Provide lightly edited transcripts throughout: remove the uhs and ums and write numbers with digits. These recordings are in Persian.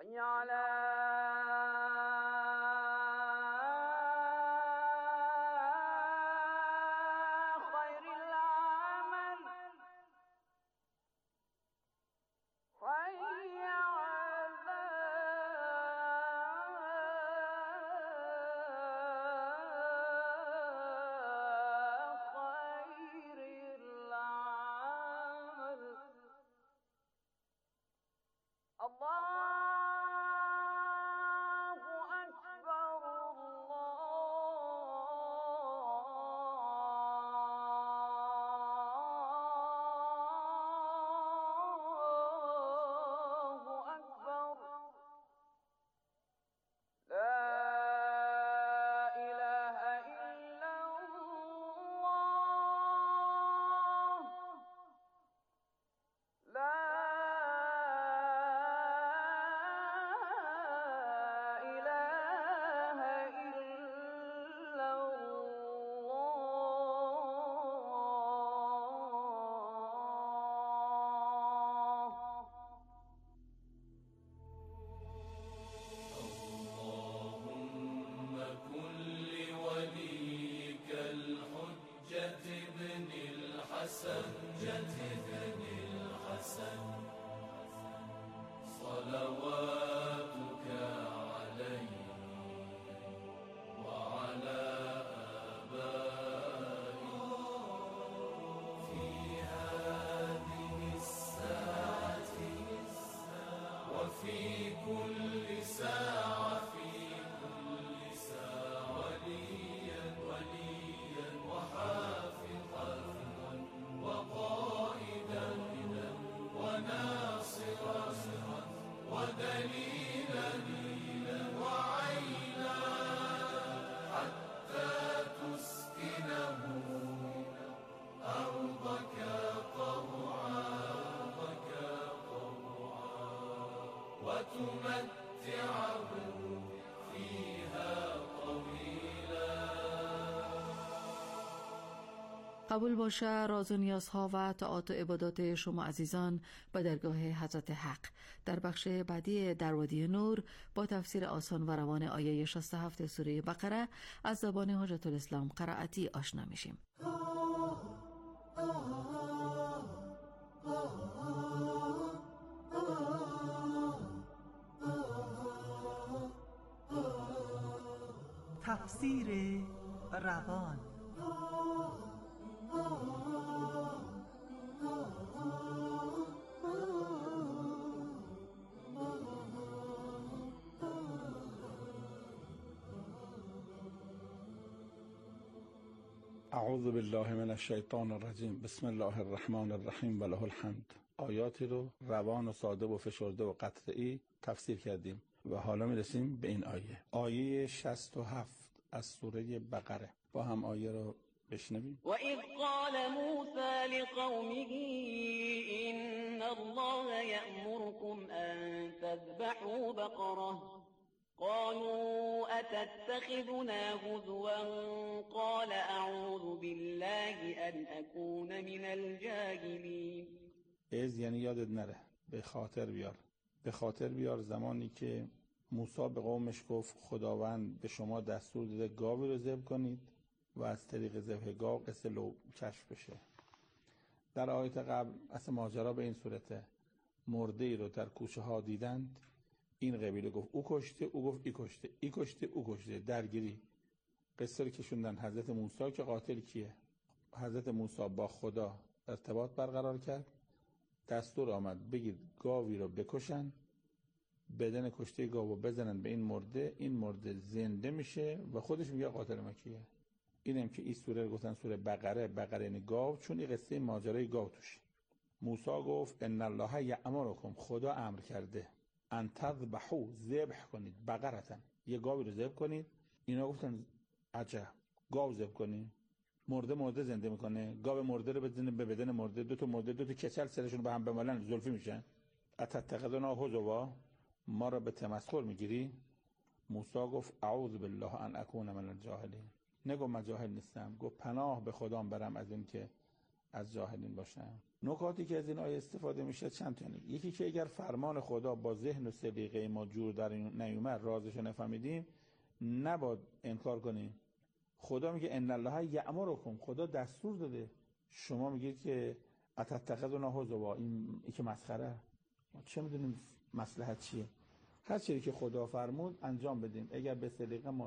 حي على خير العمل حي على خير العمل الله أكبر الله أكبر لا إله إلا الله لا إله إلا الله. اللهم كن لوليك الحجة ابن الحسن صلواتك عليه وعلى آبائه في هذه الساعة وفي كل ساعة وليا وحافظا وقائدا وناصرا ودليلا وعينا حتى تسكنه أرضك طوعا وتمتعه فيها طويلا. قبول باشه راز و نیازها و طاعات و عبادات شما عزیزان به درگاه حضرت حق. در بخش بعدی در وادی نور با تفسیر آسان و روان آیه 67 سوره بقره از زبان حجت الاسلام قرائتی آشنا میشیم. تفسیر روان. اعوذ بالله من الشیطان الرجیم. بسم الله الرحمن الرحیم و له الحمد. آیاتی رو روان و ساده و فشرده و قطعی تفسیر کردیم و حالا میرسیم به این آیه 67 از سوره بقره. با هم آیه رو بشنویم. وَإِذْ قَالَ مُوسَى لِقَوْمِهِ إِنَّ اللَّهَ يَأْمُرُكُمْ أَن تَذْبَحُوا بَقَرَةً قَالُوا أَتَتَّخِذُنَا هُزُوًا قَالَ أَعُوذُ بِاللَّهِ أَنْ أَكُونَ مِنَ الْجَاهِلِينَ. از یعنی یادت نره، به خاطر بیار زمانی که موسی به قومش گفت خداوند به شما دستور داده گاوی رو ذبح کنید و از طریق ذبح گاو قصه لو کشف بشه. در آیت قبل اصلا ماجرا به این صورته: مرده ای رو در کوچه ها دیدند، این قبیله گفت او کشته، او گفت ای کشته، او کشته، درگیری. قصه رو کشوندن حضرت موسی که قاتل کیه. حضرت موسی با خدا ارتباط برقرار کرد، دستور آمد بگید گاوی رو بکشن، بدن کشته گاو رو بزنن به این مرده زنده میشه و خودش میگه قاتل ما کیه. اینم که این سوره رو گفتن سوره بقره یعنی گاو، چون این قصه ماجرای گاو توش. موسی گفت ان الله یأمرکم، خدا امر کرده، ان تذبحوا، ذبح کنید، بقرتن، یه گاوی رو ذبح کنید. اینا گفتن عجب، گاو ذبح کنید؟ مرده زنده میکنه، گاو مرده رو بزنه به بدن مرده، دو تا کچل سرشون به هم بمالن زلفی میشن. اتتخذنا هزوا، ما رو به تمسخر میگیری؟ موسی گفت اعوذ بالله ان اکون من الجاهلین. نگو من جاهل نیستم، گفت پناه به خدام برم از این که از جاهلین باشم. نکاتی که از این آیه استفاده میشه چند تا یکی که اگر فرمان خدا با ذهن و سلیقه ما جور در نیومد، رازش نفهمیدیم، نباید انکار کنیم. خدا میگه ان الله یأمرکم، خدا دستور داده. شما میگید که اتتخذون هزوا، این که مسخره، ما چه میدونیم مصلحت چیه؟ هر چیزی که خدا فرمود انجام بدیم. اگر به سلیقه ما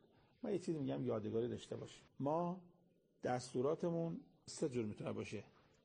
یه چیزی میگم یادگاری داشته باشیم. ما دستوراتمون سه جور میتونه باشه: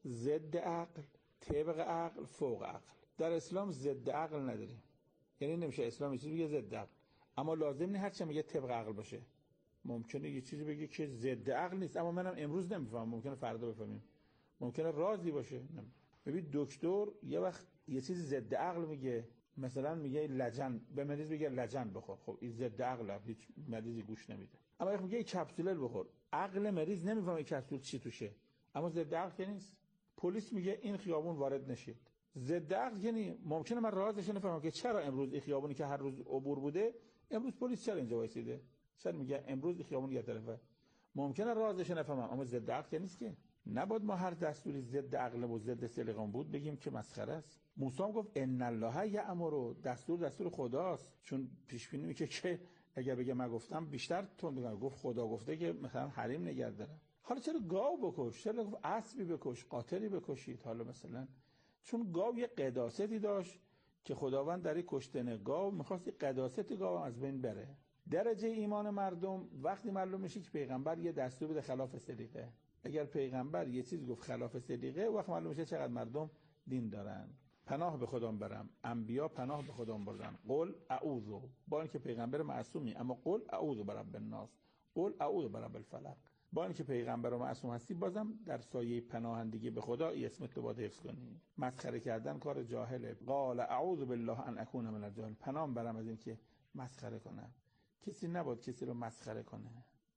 ضد عقل، طبق عقل، فوق عقل. در اسلام ضد عقل نداریم، یعنی نمیشه اسلام یه چیزی بگه ضد عقل، اما لازم نیست هر چی میگه طبق عقل باشه. ممکنه یه چیزی بگه که ضد عقل نیست، اما منم امروز نمیفهمم، ممکنه فردا بفهمیم، ممکنه رازی باشه. ببین دکتر یه وقت یه چیزی ضد عقل میگه، مثلا میگه لجن به مریض بگه لجن بخور، خب این ضد عقله، هیچ مریضی گوش نمیده. اما وقتی میگه کپسول بخور، عقل مریض نمیفهمه کپسول چی توشه، اما ضد عقل که نیست. پلیس میگه این خیابون وارد نشید، ضد عقل که نیست. ممکنه من رازش نفهمم که چرا امروز این خیابونی که هر روز عبور بوده، امروز پلیس چرا اینجا وایسیده، چرا میگه امروز این خیابون یه طرفه. ممکنه رازش نفهمم، اما ضد عقل که نیست. که نباید ما هر دستوری ضد عقل و ضد سلیقه بود بگیم که مسخره است. موسی گفت ان الله یأمر، دستور خداست، چون پیش بینی میگه که اگر بگه من گفتم بیشتر تون بگم، گفت خدا گفته که مثلا حریم نگه دارن. حالا چرا گاو بکش، چرا گفت اسبی بکش، قاطری بکشید؟ حالا مثلا چون گاو یه قداستی داشت که خداوند در کشتن گاو می‌خواست قداست گاو از بین بره. درجه ایمان مردم وقتی معلوم میشه که پیغمبر یه دستور بده خلاف سلیقه، اگر پیغمبر یه چیز گفت خلاف سلیقه، وقت معلوم میشه چقدر مردم دین دارن. پناه به خدا برم، انبیا پناه به خدا بردن. قل اعوذ، با اینکه پیغمبر معصومی، اما قل اعوذ برب الناس، قل اعوذ برب الفلق. با اینکه پیغمبر و معصوم هستی، بازم در سایه پناهندگی به خدا ای اسمت رو باید حفظ کنی. مسخره کردن کار جاهله. قال اعوذ بالله ان اکون من الجاهل، پناه برم از اینکه مسخره کنم. کسی نباید کسی رو مسخره کنه.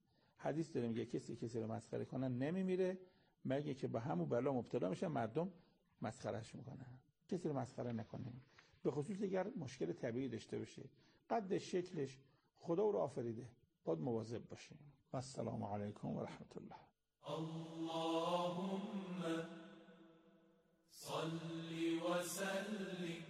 حدیث داره میگه کسی رو مسخره کنه نمیمیره مگه که به همون بلا مبتلا میشه، مردم مسخرهش میکنن. کسی رو مسخره نکنیم، به خصوص اگر مشکل طبیعی داشته باشه، قدش شکلش خدا رو آفریده، باید مواظب باشیم. و السلام علیکم و رحمت الله. اللهم صل وسلم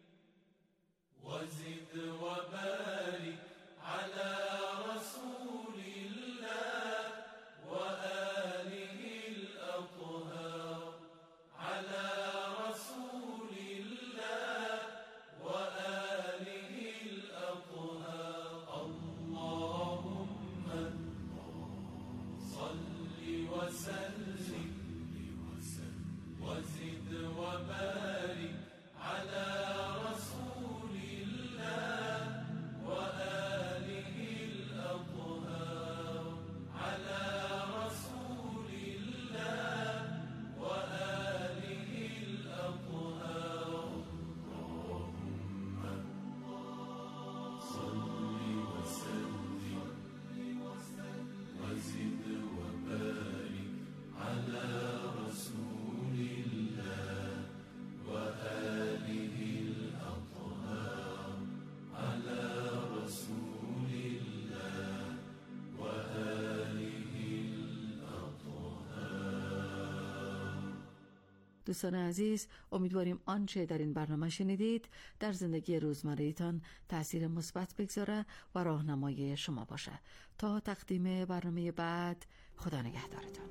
وزد وبارك على رسول الله وآله الأطهار، على رسول الله وآله الأطهار. اللهم صل وسلم وزد وبارك على رسول الله وآله الأطهار، على رسول الله وآله الأطهار. صل وسلم وزد وبارك على رسول الله وآله الأطهار، على رسول الله وآله الأطهار. دوستان عزیز، امیدواریم آنچه در این برنامه شنیدید در زندگی روزمره‌تان تأثیر مثبت بگذاره و راهنمای شما باشه. تا تقدیم برنامه بعد، خدا نگهدارتان.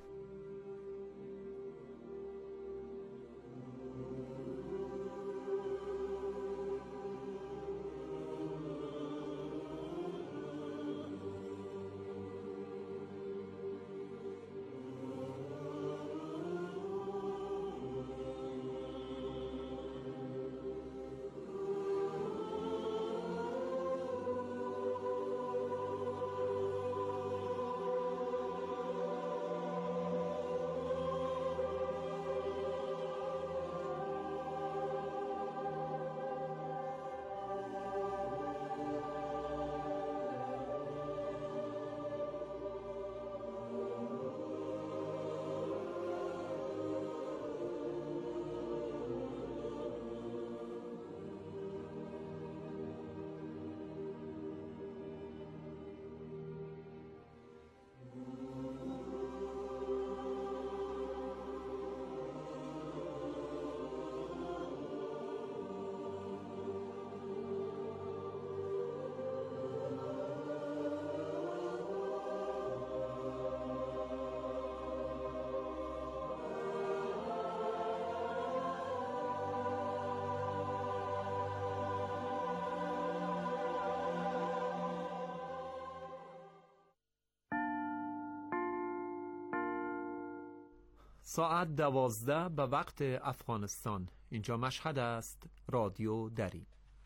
ساعت 12 به وقت افغانستان. اینجا مشهد است، رادیو دری.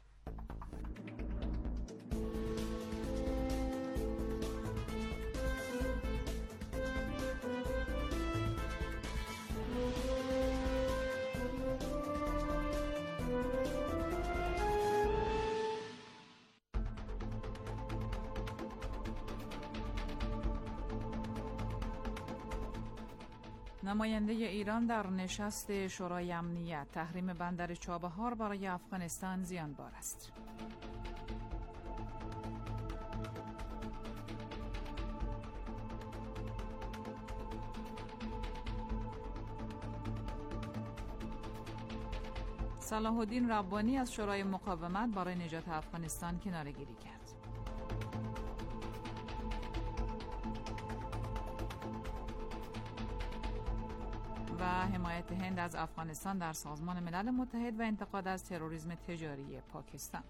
نماینده ایران در نشست شورای امنیت: تحریم بندر چابهار برای افغانستان زیانبار است. صلاح الدین ربانی از شورای مقاومت برای نجات افغانستان کناره‌گیری کرد. و حمایت هند از افغانستان در سازمان ملل متحد و انتقاد از تروریسم تجاری پاکستان.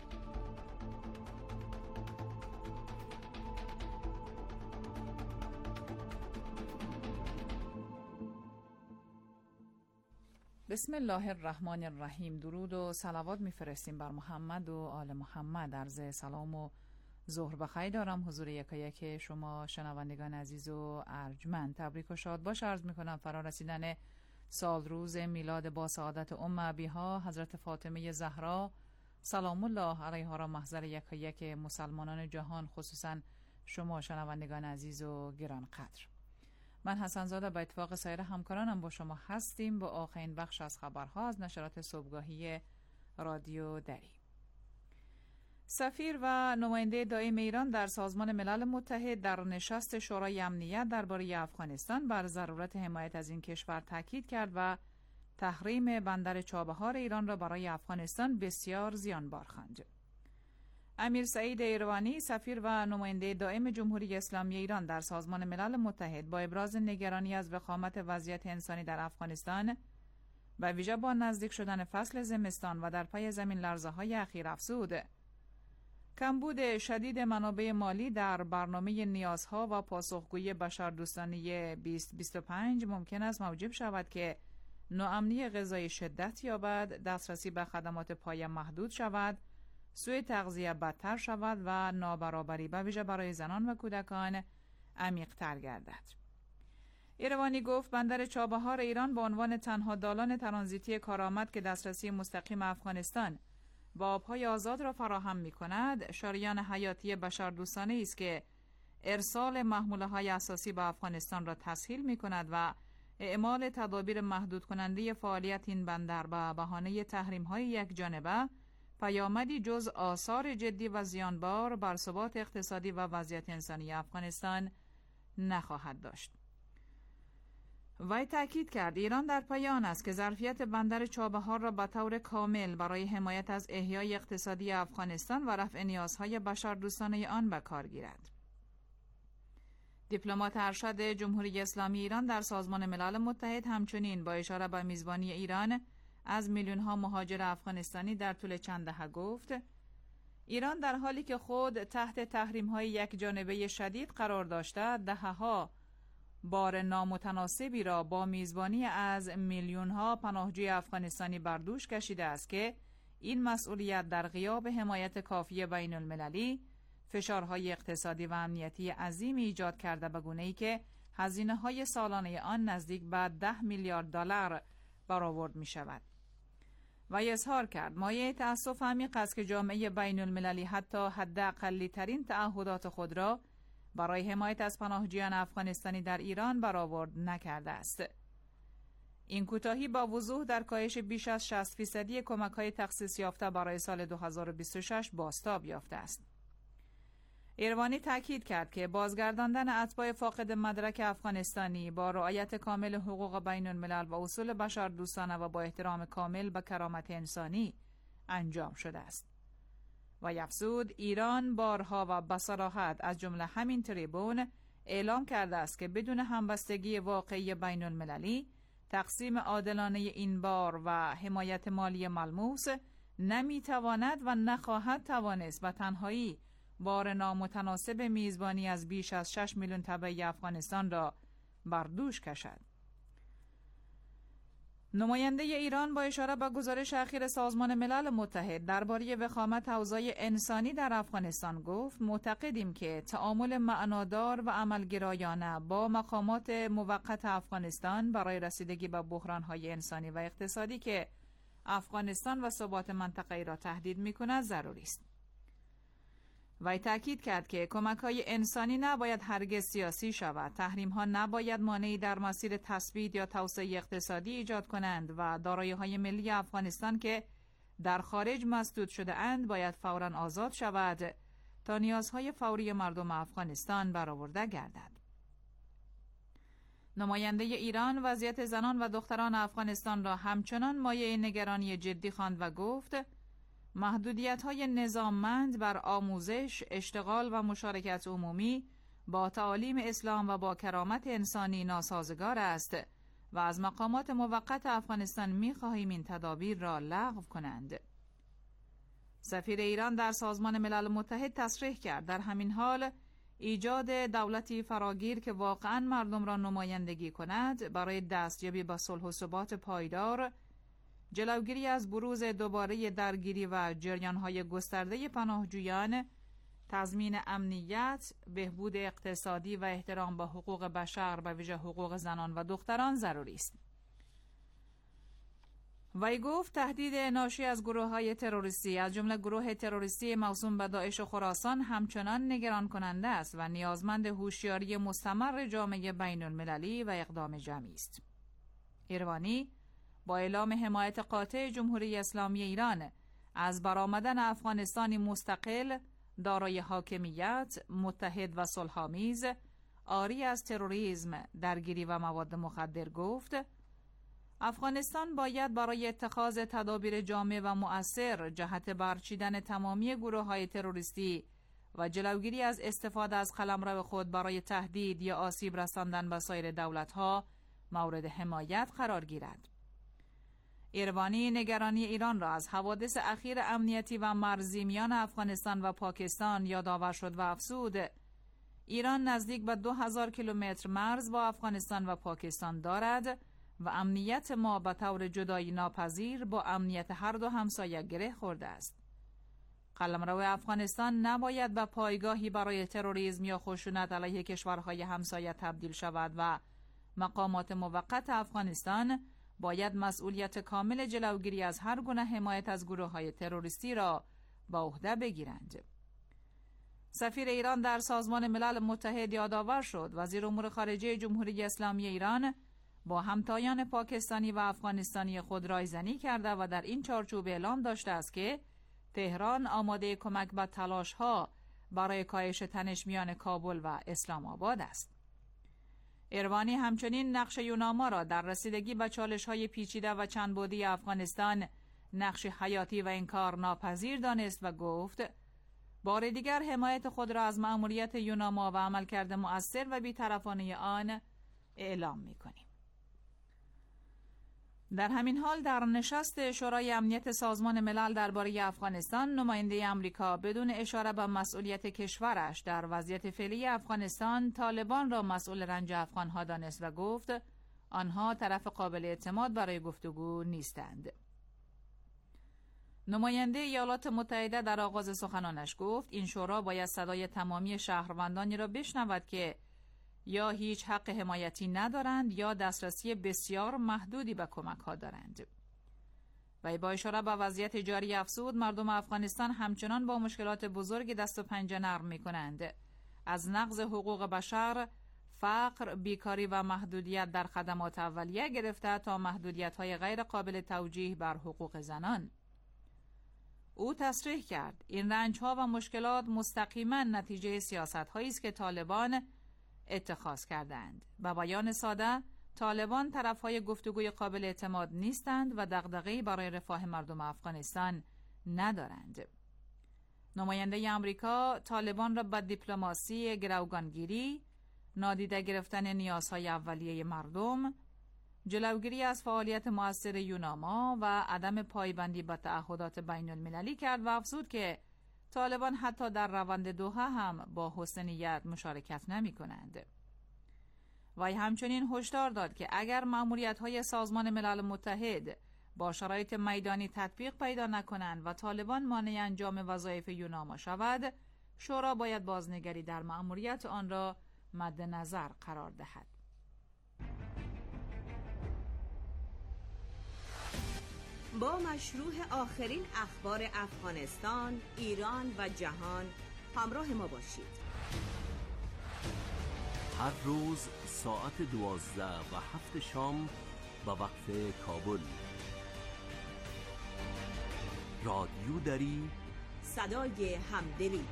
بسم الله الرحمن الرحیم. درود و صلوات میفرستیم بر محمد و آل محمد. عرض سلام و ظهر بخیر دارم حضور یکایک شما شنوندگان عزیز و ارجمند. تبریک و شاد باش عرض میکنم فرا رسیدن سال روز میلاد با سعادت ام ابیها حضرت فاطمه زهرا سلام الله علیها را محضر یکایک مسلمانان جهان، خصوصا شما شنوندگان عزیز و گران قدر. من حسن زاده به اتفاق سایر همکارانم با شما هستیم با آخرین بخش از خبرها از نشرات صبحگاهی رادیو دری. سفیر و نماینده دائم ایران در سازمان ملل متحد در نشست شورای امنیت درباره افغانستان بر ضرورت حمایت از این کشور تاکید کرد و تحریم بندر چابهار ایران را برای افغانستان بسیار زیانبار خواند. امیر سعید ایروانی، سفیر و نماینده دائم جمهوری اسلامی ایران در سازمان ملل متحد، با ابراز نگرانی از وخامت وضعیت انسانی در افغانستان و ویژه با نزدیک شدن فصل زمستان و در پی زمین لرزه‌های اخیر افزود کمبود شدید منابع مالی در برنامه نیازها و پاسخگویی بشردوستانه 2025 ممکن است موجب شود که ناامنی غذایی شدت یابد، دسترسی به خدمات پایه محدود شود، سوء تغذیه بدتر شود و نابرابری به ویژه برای زنان و کودکان عمیق‌تر گردد. ایروانی گفت بندر چابهار ایران به عنوان تنها دالان ترانزیتی کارآمد که دسترسی مستقیم افغانستان با آبهای آزاد را فراهم می کند، شریان حیاتی بشردوستانه است که ارسال محموله‌های اساسی به افغانستان را تسهیل می کند و اعمال تدابیر محدود کننده فعالیت این بندر به بهانه تحریم‌های یکجانبه پیامدی جز آثار جدی و زیانبار بر ثبات اقتصادی و وضعیت انسانی افغانستان نخواهد داشت. وی تأکید کرد ایران در پی آن است که ظرفیت بندر چابهار را به طور کامل برای حمایت از احیای اقتصادی افغانستان و رفع نیازهای بشردوستانه آن به کار گیرد. دیپلمات ارشد جمهوری اسلامی ایران در سازمان ملل متحد همچنین با اشاره به میزبانی ایران از میلیون‌ها مهاجر افغانستانی در طول چند دهه گفت ایران در حالی که خود تحت تحریم‌های یکجانبه شدید قرار داشته، دهه‌ها بار نامتناسبی را با میزبانی از میلیون‌ها پناهجوی افغانستانی بر دوش کشیده است که این مسئولیت در غیاب حمایت کافی بین المللی فشارهای اقتصادی و امنیتی عظیمی ایجاد کرده به گونه‌ای که هزینه‌های سالانه آن نزدیک به 10 میلیارد دلار برآورد می‌شود. و اظهار کرد مایه تأسف عمیق است که جامعه بین المللی حتی حداقلی ترین تعهدات خود را برای حمایت از پناهجویان افغانستانی در ایران برآورد نکرده است. این کوتاهی با وضوح در کاهش بیش از 60% کمک‌های تخصیص یافته برای سال 2026 بازتاب یافته است. ایروانی تاکید کرد که بازگرداندن اتباع فاقد مدرک افغانستانی با رعایت کامل حقوق بین الملل و اصول بشردوستانه و با احترام کامل به کرامت انسانی انجام شده است. و افزود ایران بارها و بصراحت از جمله همین تریبون اعلام کرده است که بدون همبستگی واقعی بین المللی تقسیم عادلانه این بار و حمایت مالی ملموس نمیتواند و نخواهد توانست به تنهایی بار نامتناسب میزبانی از بیش از 6 میلیون تبعی افغانستان را بر دوش کشد. نماینده ایران با اشاره به گزارش اخیر سازمان ملل متحد درباره وخامت اوضاع انسانی در افغانستان گفت معتقدیم که تعامل معنادار و عملگرایانه با مقامات موقت افغانستان برای رسیدگی به بحران‌های انسانی و اقتصادی که افغانستان و ثبات منطقه‌ای را تهدید می‌کند ضروری است. وی تأکید کرد که کمک‌های انسانی نباید هرگز سیاسی شود. تحریم‌ها نباید مانعی در مسیر تثبیت یا توسعه اقتصادی ایجاد کنند و دارایی‌های ملی افغانستان که در خارج مسدود شده اند باید فوراً آزاد شود تا نیازهای فوری مردم افغانستان برآورده گردد. نماینده ایران وضعیت زنان و دختران افغانستان را همچنان مایه نگرانی جدی خواند و گفت محدودیت‌های نظاممند بر آموزش، اشتغال و مشارکت عمومی با تعالیم اسلام و با کرامت انسانی ناسازگار است و از مقامات موقت افغانستان می‌خواهیم این تدابیر را لغو کنند. سفیر ایران در سازمان ملل متحد تصریح کرد در همین حال ایجاد دولتی فراگیر که واقعاً مردم را نمایندگی کند برای دستیابی به صلح و ثبات پایدار، جلوگیری از بروز دوباره درگیری و جریان‌های گسترده پناهجویان، تضمین امنیت، بهبود اقتصادی و احترام به حقوق بشر به ویژه حقوق زنان و دختران ضروری است. وی گفت تهدید ناشی از گروه‌های تروریستی از جمله گروه تروریستی موسوم به داعش و خراسان همچنان نگران کننده است و نیازمند هوشیاری مستمر جامعه بین‌المللی و اقدام جمعی است. ایروانی با اعلام حمایت قاطع جمهوری اسلامی ایران از برآمدن افغانستانی مستقل، دارای حاکمیت، متحد و صلح‌آمیز، عاری از تروریسم، درگیری و مواد مخدر گفت افغانستان باید برای اتخاذ تدابیر جامع و مؤثر جهت برچیدن تمامی گروه‌های تروریستی و جلوگیری از استفاده از قلمرو خود برای تهدید یا آسیب رساندن به سایر دولت‌ها مورد حمایت قرار گیرد. ایروانی نگرانی ایران را از حوادث اخیر امنیتی و مرزی میان افغانستان و پاکستان یادآور شد و افزود ایران نزدیک به 2000 کیلومتر مرز با افغانستان و پاکستان دارد و امنیت ما به طور جدایی ناپذیر با امنیت هر دو همسایه گره خورده است. قلمرو افغانستان نباید به پایگاهی برای تروریسم یا خشونت علیه کشورهای همسایه تبدیل شود و مقامات موقت افغانستان باید مسئولیت کامل جلوگیری از هر گونه حمایت از گروه‌های تروریستی را به عهده بگیرند. سفیر ایران در سازمان ملل متحد یادآور شد وزیر امور خارجه جمهوری اسلامی ایران با همتایان پاکستانی و افغانستانی خود رایزنی کرده و در این چارچوب اعلام داشته است که تهران آماده کمک به تلاش‌ها برای کاهش تنش میان کابل و اسلام آباد است. ایروانی همچنین نقش یوناما را در رسیدگی به چالش‌های پیچیده و چند بعدی افغانستان نقش حیاتی و انکار ناپذیر دانست و گفت بار دیگر حمایت خود را از مأموریت یوناما و عملکرد مؤثر و بی‌طرفانه آن اعلام می‌کنیم. در همین حال در نشست شورای امنیت سازمان ملل درباره افغانستان نماینده آمریکا بدون اشاره به مسئولیت کشورش در وضعیت فعلی افغانستان طالبان را مسئول رنج افغانها دانست و گفت آنها طرف قابل اعتماد برای گفتگو نیستند. نماینده ایالات متحده در آغاز سخنانش گفت این شورا باید صدای تمامی شهروندانی را بشنود که یا هیچ حق حمایتی ندارند یا دسترسی بسیار محدودی به کمک‌ها دارند. و با اشاره به وضعیت جاری افزود مردم افغانستان همچنان با مشکلات بزرگی دست و پنجه نرم می‌کنند. از نقض حقوق بشر، فقر، بیکاری و محدودیت در خدمات اولیه گرفته تا محدودیت‌های غیر قابل توجیه بر حقوق زنان. او تصریح کرد این رنج‌ها و مشکلات مستقیما نتیجه سیاست‌هایی است که طالبان اتخاذ کردند. با بیان ساده طالبان طرفهای گفتگوی قابل اعتماد نیستند و دغدغه‌ای برای رفاه مردم افغانستان ندارند. نماینده آمریکا طالبان را به دیپلماسی گروگانگیری، نادیده گرفتن نیازهای اولیه مردم، جلوگیری از فعالیت مؤثر یوناما و عدم پایبندی به تعهدات بین المللی کرد و افزود که طالبان حتی در روند دوحه هم با حسن نیت مشارکت نمی کنند. وی همچنین هشدار داد که اگر مأموریت‌های سازمان ملل متحد با شرایط میدانی تطبیق پیدا نکنند و طالبان مانع انجام وظایف یوناما شود، شورا باید بازنگری در مأموریت آن را مد نظر قرار دهد. با مشروع آخرین اخبار افغانستان، ایران و جهان همراه ما باشید. هر روز ساعت 12 و 7 شام به وقت کابل. رادیو دری، صدای همدلی.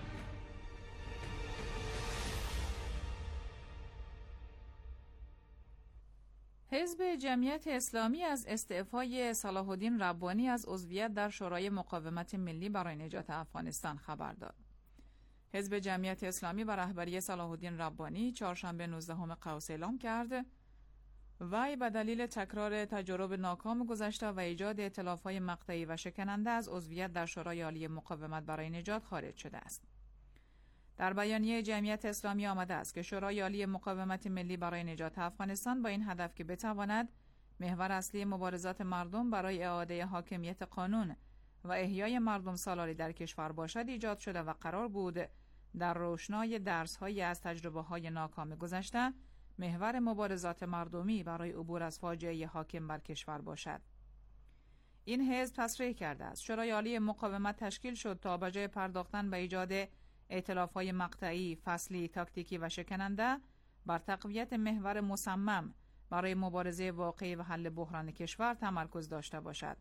حزب جمعیت اسلامی از استعفای صلاح الدین ربانی از عضویت در شورای مقاومت ملی برای نجات افغانستان خبر داد. حزب جمعیت اسلامی و رهبری صلاح الدین ربانی چهارشنبه 19 قوس اعلام کرد وی به دلیل تکرار تجارب ناکام گذشته و ایجاد ائتلاف‌های مقطعی و شکننده از عضویت در شورای عالی مقاومت برای نجات خارج شده است. در بیانیه جمعیت اسلامی آمده است که شورای عالی مقاومت ملی برای نجات افغانستان با این هدف که بتواند محور اصلی مبارزات مردم برای اعاده حاکمیت قانون و احیای مردم سالاری در کشور باشد ایجاد شده و قرار بود در روشنای درس‌های از تجربه‌های ناکام گذشته محور مبارزات مردمی برای عبور از فاجعه حاکم بر کشور باشد. این حزب تصریح کرده است شورای عالی مقاومت تشکیل شد تا به جای پرداختن به ایجاد ائتلاف‌های مقطعی، فصلی، تاکتیکی و شکننده بر تقویت محور مصمم برای مبارزه واقعی و حل بحران کشور تمرکز داشته باشد.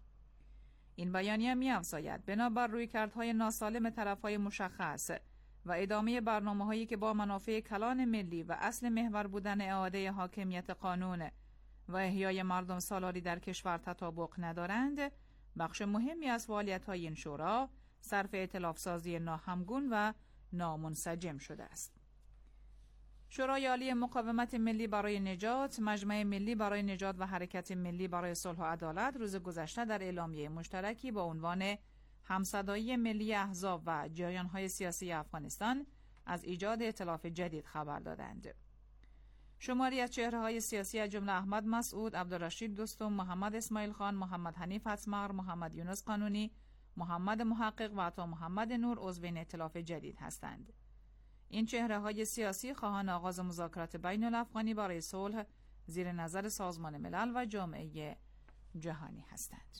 این بیانیه می‌افزاید بنابر رویکردهای ناسالم طرف‌های مشخص و ادامه برنامه‌هایی که با منافع کلان ملی و اصل محور بودن اعاده حاکمیت قانون و احیای مردم سالاری در کشور تطابق ندارند، بخش مهمی از فعالیت‌های این شورا صرف ائتلاف سازی ناهمگون و نامنسجم شده است. شورای عالی مقاومت ملی برای نجات، مجمع ملی برای نجات و حرکت ملی برای صلح و عدالت روز گذشته در اعلامیه مشترکی با عنوان همصدایی ملی احزاب و جریان‌های سیاسی افغانستان از ایجاد ائتلاف جدید خبر دادند. شماری از چهره‌های سیاسی از جمله احمد مسعود، عبدالرشید دوستم، محمد اسماعیل خان، محمد حنیف حتمر، محمد یونس قانونی، محمد محقق و عطا محمد نور عضو این ائتلاف جدید هستند. این چهره‌های سیاسی خواهان آغاز مذاکرات بین الافغانی برای صلح زیر نظر سازمان ملل و جامعه جهانی هستند.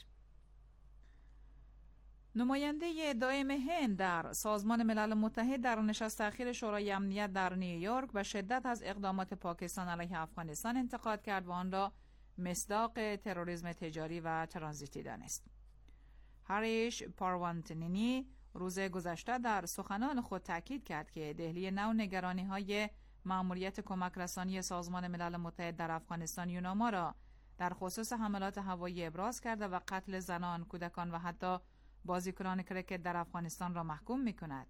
نماینده دائم هند در سازمان ملل متحد در نشست اخیر شورای امنیت در نیویورک به شدت از اقدامات پاکستان علیه افغانستان انتقاد کرد و آن را مصداق تروریسم تجاری و ترانزیتی دانست. هریش پاروانتنینی روز گذشته در سخنان خود تاکید کرد که دهلی نو نگرانی‌های مأموریت کمک رسانی سازمان ملل متحد در افغانستان یوناما را در خصوص حملات هوایی ابراز کرده و قتل زنان، کودکان و حتی بازیکنان کرکت در افغانستان را محکوم می‌کند.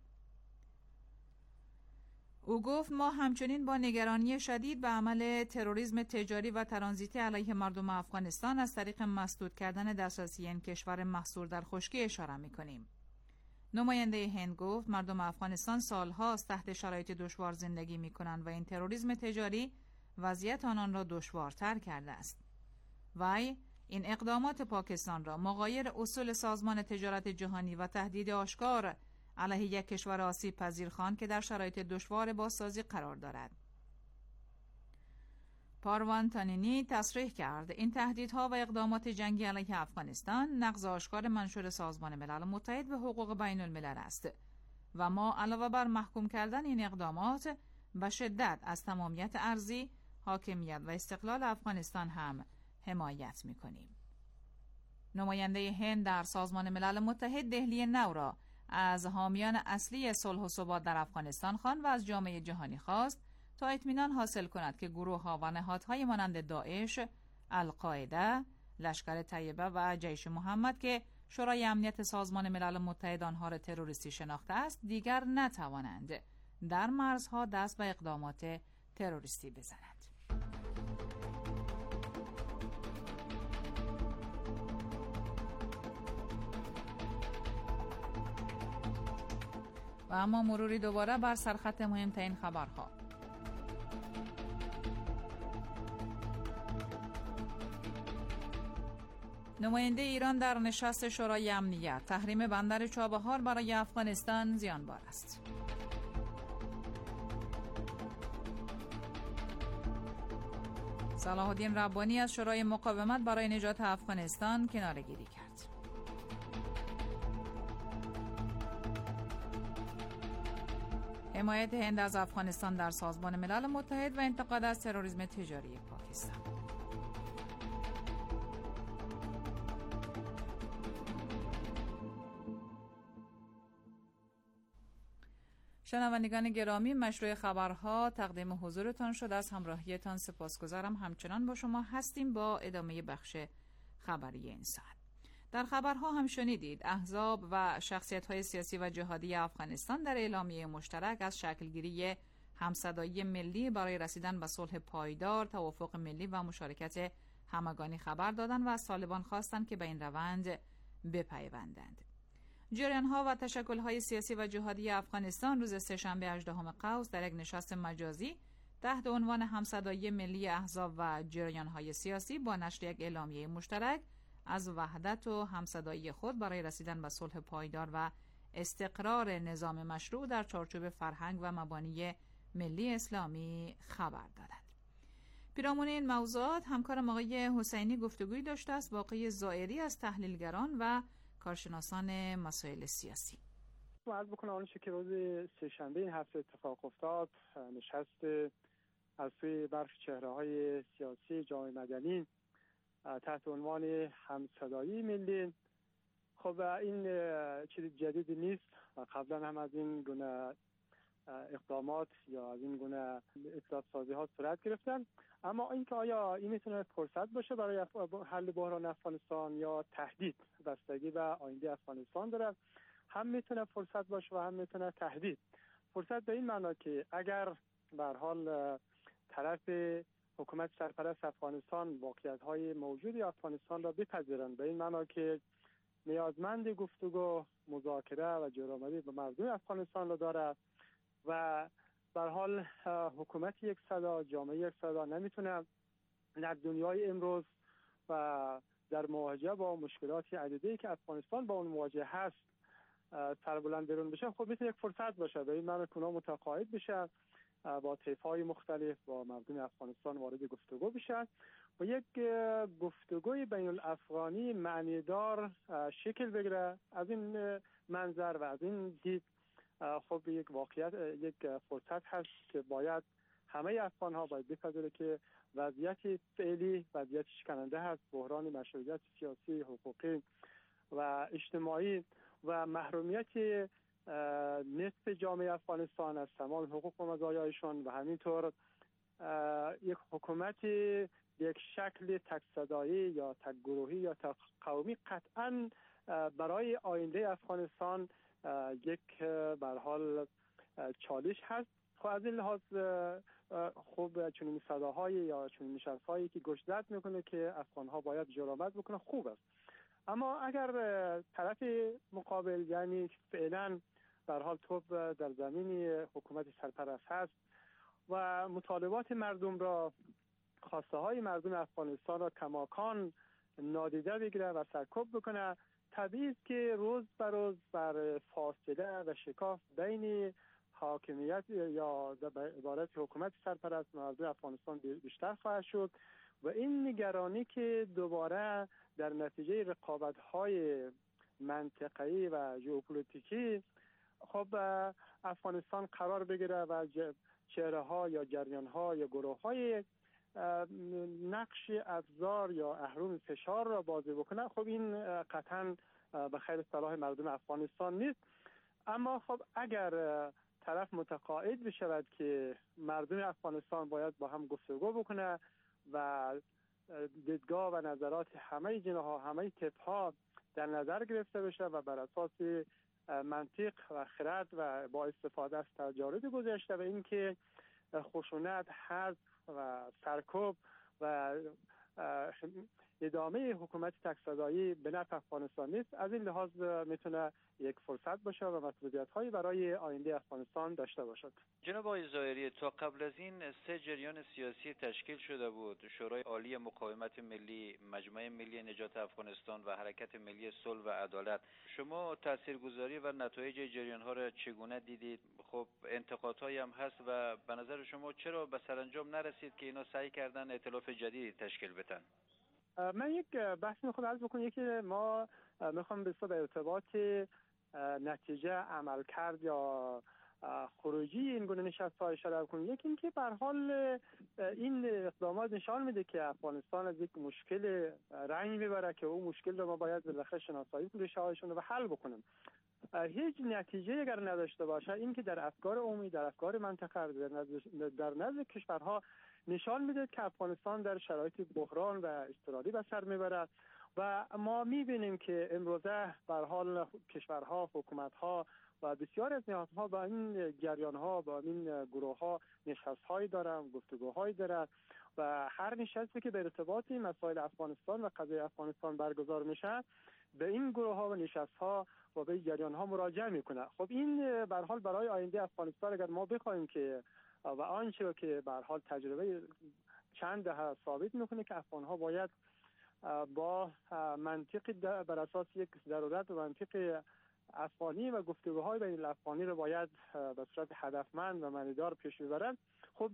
او گفت ما همچنین با نگرانی شدید به عمل تروریسم تجاری و ترانزیتی علیه مردم افغانستان از طریق مسدود کردن دسترسی این کشور محصور در خشکی اشاره می‌کنیم. نماینده هند گفت مردم افغانستان سالهاست تحت شرایط دشوار زندگی می‌کنند و این تروریسم تجاری وضعیت آنان را دشوارتر کرده است. وی این اقدامات پاکستان را مغایر اصول سازمان تجارت جهانی و تهدید آشکار علیه یک کشور آسیب پذیر خواند که در شرایط دشوار بازسازی قرار دارد. پاروانتنینی تصریح کرد این تهدیدها و اقدامات جنگی علیه افغانستان نقض آشکار منشور سازمان ملل متحد به حقوق بین الملل است و ما علاوه بر محکوم کردن این اقدامات به شدت از تمامیت ارضی، حاکمیت و استقلال افغانستان هم حمایت می‌کنیم. نماینده هند در سازمان ملل متحد دهلی نو را از حامیان اصلی صلح و ثبات در افغانستان خواند و از جامعه جهانی خواست تا اطمینان حاصل کند که گروه‌ها و نهادهای مانند داعش، القاعده، لشکر طیبه و جیش محمد که شورای امنیت سازمان ملل متحد آنها را تروریستی شناخته است دیگر نتوانند در مرزها دست به اقدامات تروریستی بزنند. و اما مروری دوباره بر سرخط مهمترین خبرها. نماینده ایران در نشست شورای امنیت: تحریم بندر چابهار برای افغانستان زیانبار است. صلاح الدین ربانی از شورای مقاومت برای نجات افغانستان کناره‌گیری کرد. حمایت هند از افغانستان در سازمان ملل متحد و انتقاد از تروریسم تجاری پاکستان. شنوندگان گرامی، مشروع خبرها تقدیم حضورتان شد. از همراهیتان سپاسگزارم. همچنان با شما هستیم با ادامه بخش خبری این ساعت. در خبرها هم شنیدید احزاب و شخصیت‌های سیاسی و جهادی افغانستان در اعلامیه مشترک از شکلگیری همصدایی ملی برای رسیدن به صلح پایدار، توافق ملی و مشارکت همگانی خبر دادند و از طالبان خواستند که به این روند بپیوندند. جریان‌ها و تشکل‌های سیاسی و جهادی افغانستان روز سه‌شنبه 18 قوس در یک نشست مجازی تحت عنوان همصدایی ملی احزاب و جریان‌های سیاسی با نشر یک اعلامیه مشترک از وحدت و همصدایی خود برای رسیدن به صلح پایدار و استقرار نظام مشروع در چارچوب فرهنگ و مبانی ملی اسلامی خبر دادند. پیرامون این موضوعات همکارم آقای حسینی گفتگوی داشته است با آقای زائری از تحلیلگران و کارشناسان مسائل سیاسی. عرض بکنم آنچه که روز سه‌شنبه این هفته اتفاق افتاد، نشست از سوی برخی چهره‌های سیاسی جامعه مدنی تحت عنوان همصدایی ملی. خب این چیز جدیدی نیست و قبلا هم از این گونه اقدامات یا از این گونه اطلاعات سازی ها صورت گرفتن، اما اینکه آیا این میتونه فرصت باشه برای حل بحران افغانستان یا تهدید، بستگی به آینده افغانستان داره. هم میتونه فرصت باشه و هم میتونه تهدید. فرصت به این معنا که اگر به هر حال طرف حکومت سرپرست افغانستان واقعیت‌های موجود افغانستان را بپذیرند، به این معنا که نیازمند گفتگو، مذاکره و جورآمدی با مردم افغانستان را داره و به هر حال حکومت یک صدا، جامعه یک صدا نمیتونه در دنیای امروز و در مواجهه با مشکلات عدیده‌ای که افغانستان با اون مواجه هست سربلند برون بشه. خب میتونه یک فرصت باشه، به این معنی که اونا متقاعد بشه، با طیف‌های مختلف با مردم افغانستان وارد گفتگو بشه و یک گفتگوی بین الافغانی معنیدار شکل بگیره. از این منظر و از این دید خب یک واقعیت، یک فرصت هست که باید همه افغان‌ها باید بپذیره که وضعیت فعلی وضعیت شکننده هست، بحران مشروعیت سیاسی، حقوقی و اجتماعی و محرومیت نصف جامعه افغانستان از تمام حقوق و مزایایشون و همینطور یک حکومت یک شکل تک صدایی یا تک گروهی یا تک قومی قطعاً برای آینده افغانستان یک به هر حال چالش هست. خب از این لحاظ خوب چنین صداهای یا چنین نشست‌هایی که گشودت میکنه که افغان‌ها باید جرأت بکنه خوب است، اما اگر طرف مقابل یعنی فعلا به هر حال توپ در زمین حکومت سرپرست هست و مطالبات مردم را، خواسته های مردم افغانستان را کماکان نادیده بگیره و سرکوب بکنه، طبیعی است که روز به روز بر فاصله و شکاف بین حاکمیت یا به عبارت حکومت سرپرست مردم افغانستان بیشتر خواهد شد و این نگرانی که دوباره در نتیجه رقابت‌های منطقه‌ای و ژئوپلیتیکی خب افغانستان قرار بگیره و چهره‌ها یا جریان‌ها یا گروه‌های نقش ابزار یا اهرم فشار را بازی بکنه، خب این قطعاً به خیر صلاح مردم افغانستان نیست. اما خب اگر طرف متقاعد بشود که مردم افغانستان باید با هم گفتگو بکنه و دیدگاه و نظرات همه جناها، همه تپ‌ها در نظر گرفته بشه و بر اساس منطق و خرد و با استفاده از تجارب گذشته و اینکه خشونت، حرب و سرکوب و ادامه حکومت تک‌صدایی به نفع افغانستان نیست. از این لحاظ میتونه یک فرصت باشه و مسئولیت‌هایی برای آینده افغانستان داشته باشد. جناب آقای ظاهری، تا قبل از این 3 جریان سیاسی تشکیل شده بود: شورای عالی مقاومت ملی، مجمع ملی نجات افغانستان و حرکت ملی صلح و عدالت. شما تاثیرگذاری و نتایج جریان‌ها را چگونه دیدید؟ خب انتقادهایی هم هست و به نظر شما چرا به سرانجام نرسید که اینا سعی کردن ائتلاف جدیدی تشکیل بدن؟ من یک بحث میخوام عرض بکنم. یکی ما میخوام به ارتباط نتیجه عمل کرد یا خروجی این گونه نشست‌ها اشاره کنیم. یکی اینکه به هر حال این اقدامات نشان میده که افغانستان از یک مشکل رنج میبره که اون مشکل رو ما باید بالاخره شناسایی کنیم و حل بکنیم. هیچ نتیجه اگر نداشته باشه، این که در افکار عمومی، در افکار منطقه، در نزد کشورها نشان میده که افغانستان در شرایط بحران و اضطراری به سر میبره و ما میبینیم که امروزه به هر حال کشورها، حکومتها و بسیار از نهادها با این جریانها، با این گروهها نشست‌هایی دارن، گفتگوهایی دارن و هر نشستی که به ارتباط مسائل افغانستان و قضیه افغانستان برگزار میشه به این گروهها و نشست‌ها و به جریان‌ها مراجعه میکنه. خب این به هر حال برای آینده افغانستان اگر ما بخوایم که و آنچه که به هر حال تجربه چند دهه ثابت میکنه که افغان‌ها باید با منطق بر اساس یک ضرورت و منطق افغانی و گفتگوهای بین الافغانی رو باید به صورت هدفمند و معنیدار پیش ببرند. خب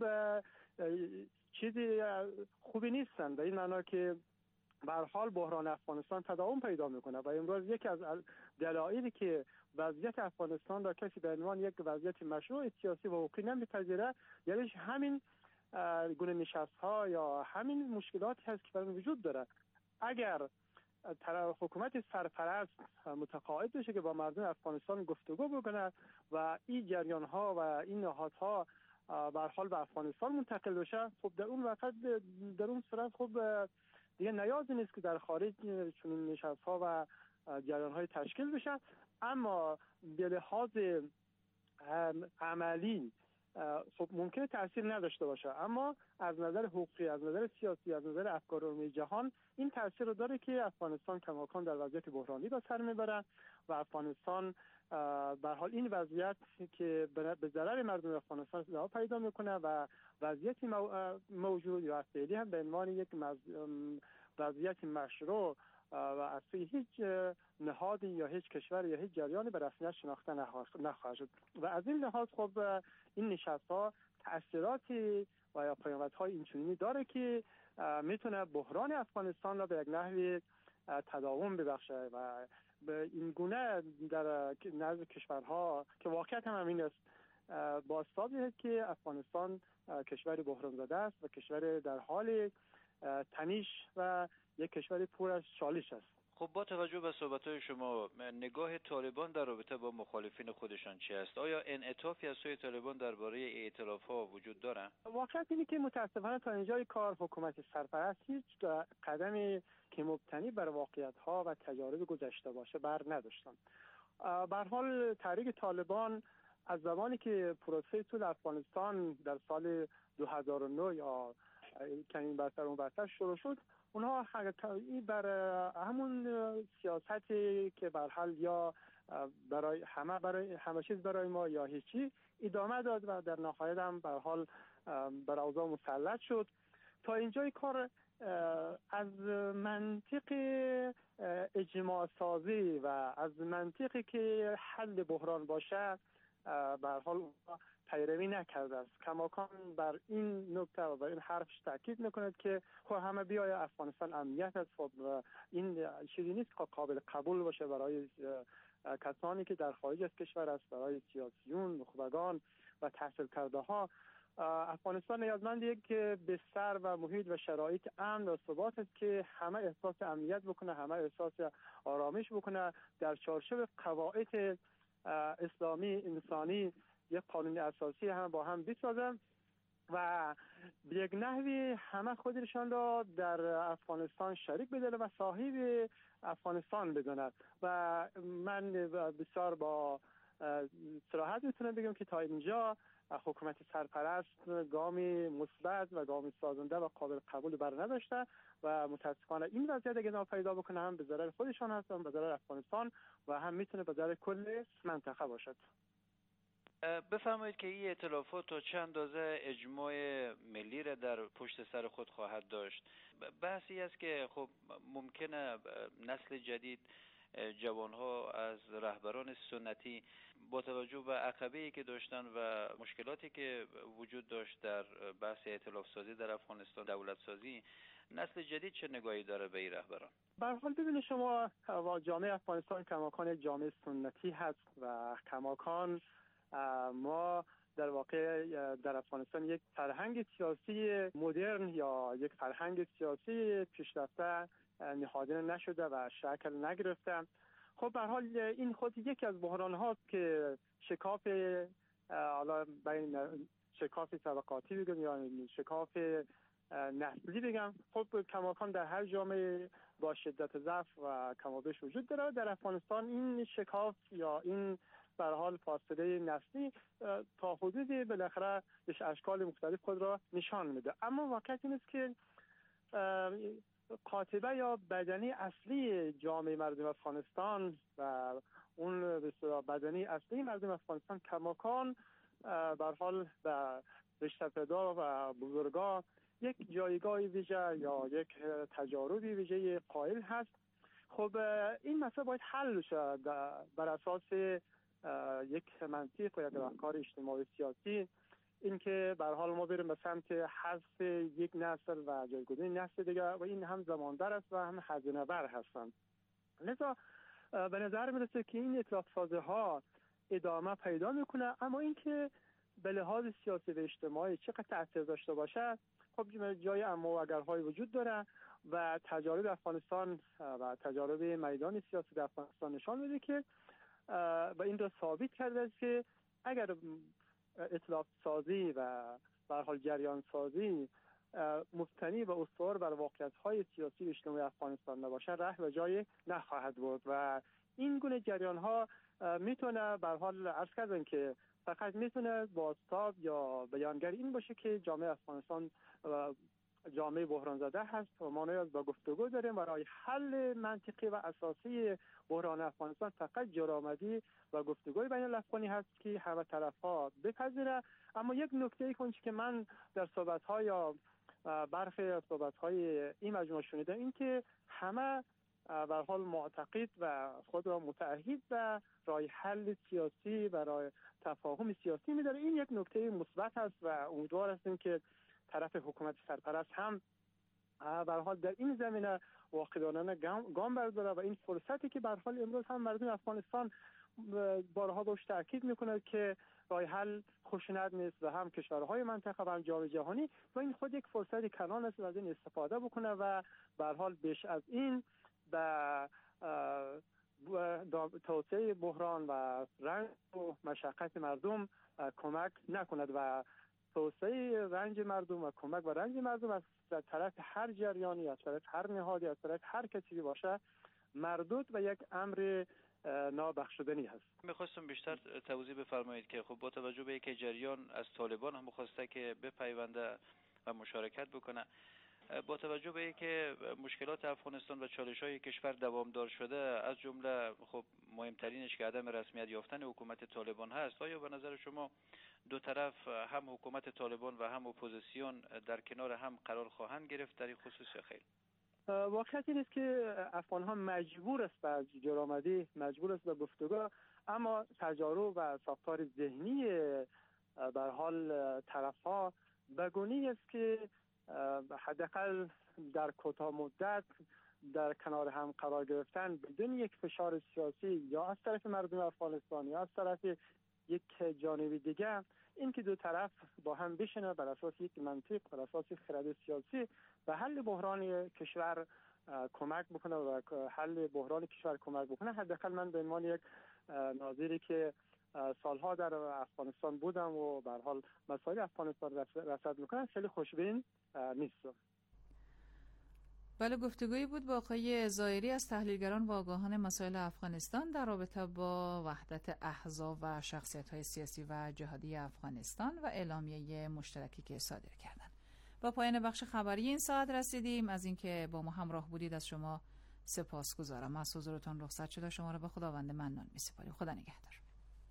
چیزی خوبی نیستن به این معنا که به هر حال بحران افغانستان تداوم پیدا میکنه و امروز یکی از دلایلی که وضعیت افغانستان را کسی به عنوان یک وضعیت مشروع سیاسی و حقوقی نمیپذیره، یعنی همین گونه نشست‌ها یا همین مشکلاتی هست که وجود داره. اگر حکومت سرپرست متقاعد بشه که با مردم افغانستان گفتگو بکنه و این جریان‌ها و این نهادها به هر حال به افغانستان منتقل بشه، خب در اون وقت در اون صورت خب دیگه نیازی نیست که در خارج چنین نشست‌ها و جریان‌های تشکیل بشه. اما به لحاظ عملی خب ممکنه تأثیر نداشته باشه، اما از نظر حقوقی، از نظر سیاسی، از نظر افکار عمومی جهان این تأثیر رو داره که افغانستان کماکان در وضعیت بحرانی به سر میبره و افغانستان به حال این وضعیت که به ضرر مردم افغانستان ادامه پیدا میکنه و وضعیت موجود یا فعلی هم به عنوان یک وضعیت مشروع و از هیچ نهادی یا هیچ کشور یا هیچ جریانی به رسمیت شناخته نخواهد شد. و از این لحاظ خب این نشست‌ها تأثیراتی و یا پیامدهای اینچنینی داره که میتونه بحران افغانستان را به یک نحوی تداوم ببخشه و به این گونه در نزد کشورها که واقعیت هم همین است بازتابی که افغانستان کشور بحران زده است و کشور در حال تنش و یک کشور پر از چالش است. خب با توجه به صحبت‌های شما، نگاه طالبان در رابطه با مخالفین خودشان چی است؟ آیا انعطافی از سوی طالبان درباره ائتلاف‌ها وجود دارد؟ واقعیت اینه که متأسفانه تا اینجای کار حکومت سرپرست هیچ قدمی که مبتنی بر واقعیت‌ها و تجارب گذشته باشه بر نداشتن. به هر حال تحریک طالبان از زمانی که پروسه صلح افغانستان در سال 2009 یا کمی برتر اون برتر شروع شد، اونها بر همون سیاستی که به هر حال یا برای همه چیز برای ما یا هیچی ادامه داد و در نهایت هم به هر حال بر اوضاع مسلط شد. تا اینجای کار از منطق اجماع سازی و از منطقی که حل بحران باشه به هر حال پیروی نکرده است. کماکان بر این نکته و بر این حرفش تاکید میکند که خب همه بیای افغانستان امنیت است. خب این چیزی نیست که قابل قبول باشه برای کسانی که در خارج از کشور است، برای سیاسیون، نخبگان و تحصیل کرده ها. افغانستان نیازمند یک بستر و محیط و شرایط امن و ثبات است که همه احساس امنیت بکنه، همه احساس آرامش بکنه، در چارچوب قواعد اسلامی انسانی یک قانون اساسی هم با هم بسازن و به یک نحوی همه خودشان را در افغانستان شریک بدانند و صاحب افغانستان بدانند. و من بسیار با صراحت میتونم بگم که تا اینجا حکومت سرپرست گامی مثبت و گامی سازنده و قابل قبول بر نداشته و متاسفانه این وضعیت اگه پیدا بکنه هم به ضرر خودشان هست، هم به ضرر افغانستان و هم میتونه به ضرر کل منطقه باشد. بفرمایید که این ائتلافات تا چند اندازه اجماع ملی را در پشت سر خود خواهد داشت؟ بحثی است که خب ممکنه نسل جدید جوانها از رهبران سنتی با توجه به عقبه‌ای که داشتن و مشکلاتی که وجود داشت در بحث ائتلاف سازی در افغانستان، دولت سازی، نسل جدید چه نگاهی داره به این رهبران؟ به هر حال ببینید شما، جامعه افغانستان کماکان یک جامعه سنتی هست و کماکان ما در واقع در افغانستان یک فرهنگ سیاسی مدرن یا یک فرهنگ سیاسی پیشرفته نهادینه نشده و شکل نگرفته. خب به هر حال این خود یکی از بحران هاست که شکاف حالا بین شکاف طبقاتی بگم یا شکاف نسلی بگم، خب کماکان در هر جامعه با شدت ضعف و کمابیش وجود داره. در افغانستان این شکاف یا این به هر حال فاصله نسلی تا حدودی بالاخره اشکال مختلف خود را نشان میده. اما واقعیت این است که قاطبه یا بدنی اصلی جامعه مردم افغانستان و اون بدنی اصلی مردم افغانستان کماکان به هر حال به رشته‌پدار و بزرگا یک جایگاه ویژه یا یک تجاربی ویژه قائل هست. خب این مسئله باید حل شد بر اساس یک منطق و یک راهکار اجتماعی سیاسی، این که به هر حال ما بریم به سمت حذف یک نسل و جایگزین نسل دیگه و این هم زمانبر است و هم هزینه بر هستند. لذا به نظر میرسه که این ائتلاف سازی ها ادامه پیدا میکنه، اما اینکه به لحاظ سیاسی و اجتماعی چقدر تأثیر داشته باشه خب جای اما و اگرهای وجود داره و تجارب افغانستان و تجارب میدان سیاسی در افغانستان نشان میده که و این را ثابت کرده است که اگر ائتلاف سازی و به هر حال جریان سازی مبتنی و استوار بر واقعیت‌های سیاسی و اجتماعی افغانستان نباشه راه به جای نخواهد بود و این گونه جریان‌ها میتونه به هر حال عرض کردن که فقط میتونه بازتاب یا بیانگر این باشه که جامعه افغانستان جامعه بحران زده هست و ما نیاز به گفتگو داریم برای حل منطقی و اساسی بحران افغانستان. فقط جرآمدی و گفتگوی بین الافغانی هست که همه طرف‌ها بپذیره. اما یک نکته که من در صحبت‌ها یا برخی صحبت‌های این مجموعه شنیدم این که همه به هر حال معتقد و خود را متعهد به راه حل سیاسی و راه تفاهم سیاسی می‌داره. این یک نکته مثبت است و امیدوار هستیم که طرف حکومت سرپرست هم به هر حال در این زمینه واقعانه گام برداره و این فرصتی که به هر حال امروز هم مردم افغانستان بارها باش تاکید میکنه که راه حل خشونت نیست و هم کشورهای منطقه و هم جامعه جهانی و این خود یک فرصت کلان است و از این استفاده بکنه و به هر حال بیش از این به توسعه بحران و رنج و مشقت مردم کمک نکند و توسعه رنج مردم و کمک و رنج مردم از طرف هر جریانی، از طرف هر نهادی، از طرف هر کسی باشه مردود و یک امر نابخشودنی هست. میخواستم بیشتر توضیح بفرمایید که خب با توجه به اینکه جریان از طالبان هم خواسته که بپیونده و مشارکت بکنه، با توجه به اینکه مشکلات افغانستان و چالش‌های کشور دوامدار شده، از جمله خب مهمترینش که عدم رسمیت یافتن حکومت طالبان هست، آیا به نظر شما دو طرف هم حکومت طالبان و هم اپوزیسیون در کنار هم قرار خواهند گرفت در این خصوص یا خیر؟ واقعیت این است که افغان‌ها مجبور است به جرآمدی، مجبور است به گفتگو، اما تجارب و ساختار ذهنی به هر حال طرف‌ها بگونی است که حداقل در کوتاه مدت در کنار هم قرار گرفتن بدون یک فشار سیاسی یا از طرف مردم افغانستان یا از طرف یک جانب دیگه، این که دو طرف با هم بشینه بر اساس یک منطق، بر اساس خرد سیاسی به حل بحران کشور کمک بکنه و حل بحران کشور کمک بکنه. حداقل من به عنوان یک ناظری که سالها در افغانستان بودم و به هر حال مسائل افغانستان رصد میکنم خیلی خوشبین نیستم. بله، گفتگویی بود با آقای زائری از تحلیلگران و آگاهان مسائل افغانستان در رابطه با وحدت احزاب و شخصیت‌های سیاسی و جهادی افغانستان و اعلامیه مشترکی که صادر کردند. با پایان بخش خبری این ساعت رسیدیم. از اینکه با ما همراه بودید از شما سپاسگزارم. از حضورتان رخصت شده شما را به خداوند منان می‌سپاریم. خدا نگهدار.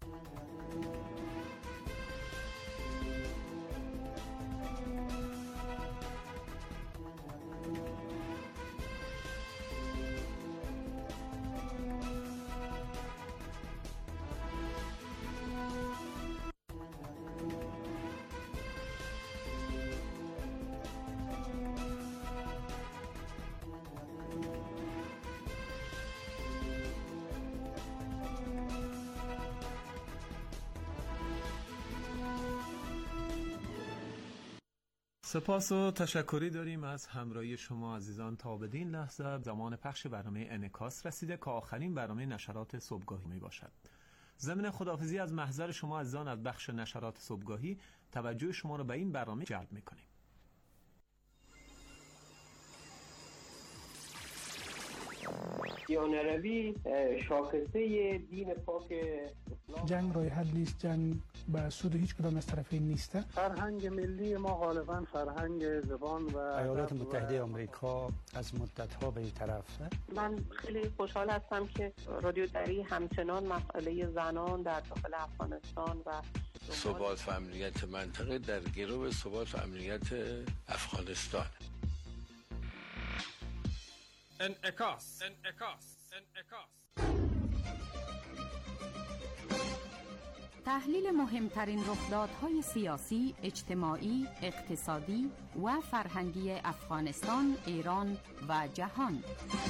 سپاس و تشکری داریم از همراهی شما عزیزان. تا بدین لحظه زمان پخش برنامه انعکاس رسیده که آخرین برنامه نشرات صبحگاهی می باشد. ضمن خداحافظی از محضر شما عزیزان از بخش نشرات صبحگاهی، توجه شما را به این برنامه جلب می کنیم. دیانروی شاخصه دین پاک جنگ راه حل نیست، جنگ به سود هیچ کدام از طرفین نیست. فرهنگ ملی ما غالبا فرهنگ زبان و ایالات متحده آمریکا از مدت‌ها به این طرف. من خیلی خوشحال هستم که رادیو دری همچنان مسئله زنان در داخل افغانستان و ثبات و امنیت منطقه در گرو ثبات و امنیت افغانستان. انعکاس. تحلیل مهمترین رخدادهای سیاسی، اجتماعی، اقتصادی و فرهنگی افغانستان، ایران و جهان.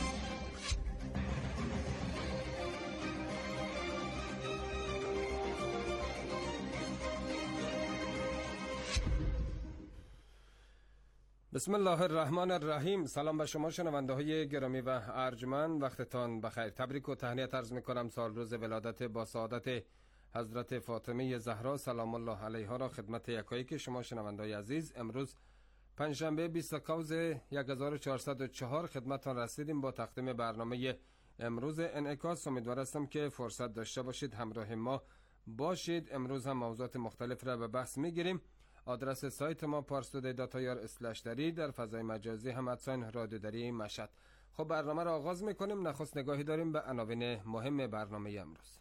بسم الله الرحمن الرحیم. سلام به شما شنونده های گرامی و ارجمند، وقتتان بخیر. تبریک و تهنیت عرض میکنم سال روز ولادت با سعادت حضرت فاطمه زهرا سلام الله علیها را خدمت یکایک شما شنونده های عزیز. امروز پنجشنبه 20 کوز 1404 خدمتتان رسیدیم با تقدیم برنامه امروز انعکاس. امیدوار هستم که فرصت داشته باشید همراه ما باشید. امروز هم موضوعات مختلف را به بحث میگیریم. آدرس سایت ما parstoday.ir/dari، در فضای مجازی هم @رادیودری مشهد. خب برنامه را آغاز میکنیم. نخست نگاهی داریم به عناوین مهم برنامه امروز.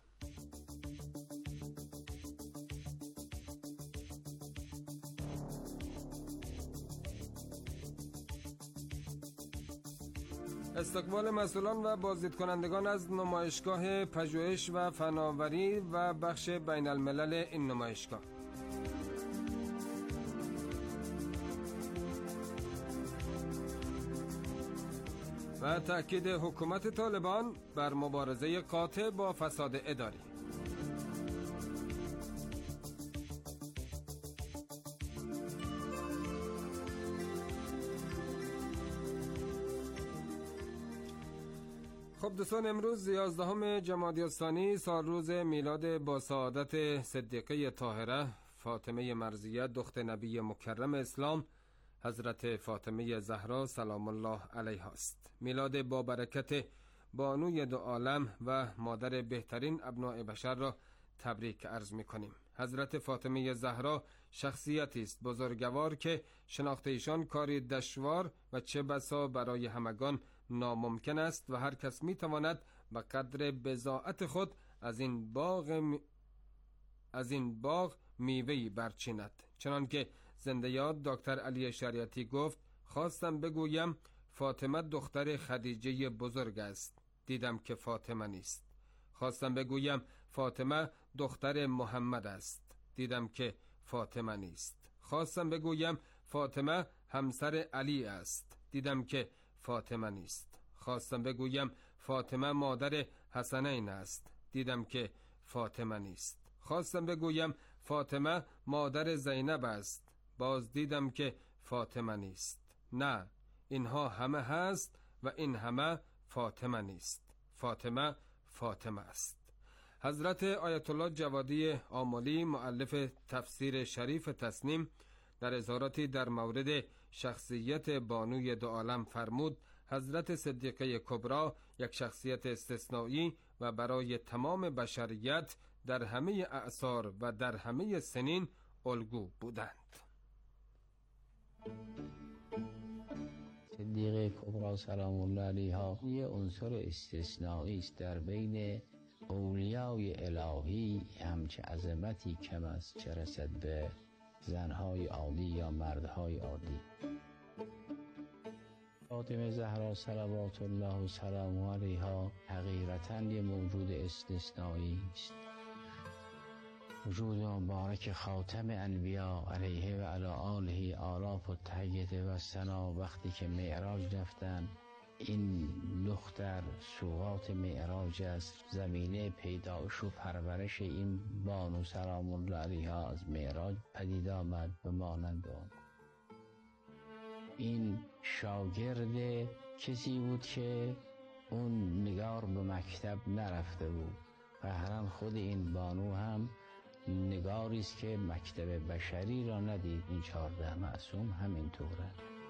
استقبال مسئولان و بازدیدکنندگان از نمایشگاه پژوهش و فناوری و بخش بین الملل این نمایشگاه. و تأکید حکومت طالبان بر مبارزه قاطع با فساد اداری. خب دوستان، امروز 11 جمادی الثانی سال روز میلاد با سعادت صدیقه طاهره فاطمه مرضیه دختر نبی مکرم اسلام حضرت فاطمه زهرا سلام الله علیها است. میلاد با برکت بانوی دو عالم و مادر بهترین ابناء بشر را تبریک عرض می کنیم. حضرت فاطمه زهرا شخصیتی است بزرگوار که شناخت ایشان کاری دشوار و چه بسا برای همگان ناممکن است و هر کس می تواند به قدر بضاعت خود از این باغ میوه‌ای برچیند. چنانکه زنده یاد دکتر علی شریعتی گفت: خواستم بگویم فاطمه دختر خدیجه بزرگ است، دیدم که فاطمه نیست. خواستم بگویم فاطمه دختر محمد است، دیدم که فاطمه نیست. خواستم بگویم فاطمه همسر علی است، دیدم که فاطمه نیست. خواستم بگویم فاطمه مادر حسنین است، دیدم که فاطمه نیست. خواستم بگویم فاطمه مادر زینب است، باز دیدم که فاطمه نیست. نه، اینها همه هست و این همه فاطمه نیست. فاطمه است. حضرت آیت الله جوادی آملی مؤلف تفسیر شریف تسنیم در اظهاراتی در مورد شخصیت بانوی دو عالم فرمود: حضرت صدیقه کبری یک شخصیت استثنایی و برای تمام بشریت در همه اعصار و در همه سنین الگو بودند. صدیقه کبری سلام الله علیها یه عنصر استثنایی است در بین اولیای الهی. همچه عظمتی کم است چه رسد به زنهای عادی یا مردهای عادی. فاطمه زهرا صلوات الله و سلامه علیها حقیقتاً یه موجود استثنایی است. وجود مبارک خاتم انبیا علیه و علی آله آلاف و تحییت و ثنا وقتی که معراج رفتن، این دختر سوغات معراج است. زمینه پیدایش و پرورش این بانو سلام الله علیها از معراج پدید آمد به مانند اون. این شاگرد کسی بود که اون نگار به مکتب نرفته بود و هران خود این بانو هم نگاری است که مکتب بشری را ندید. این 14 معصوم همینطوره.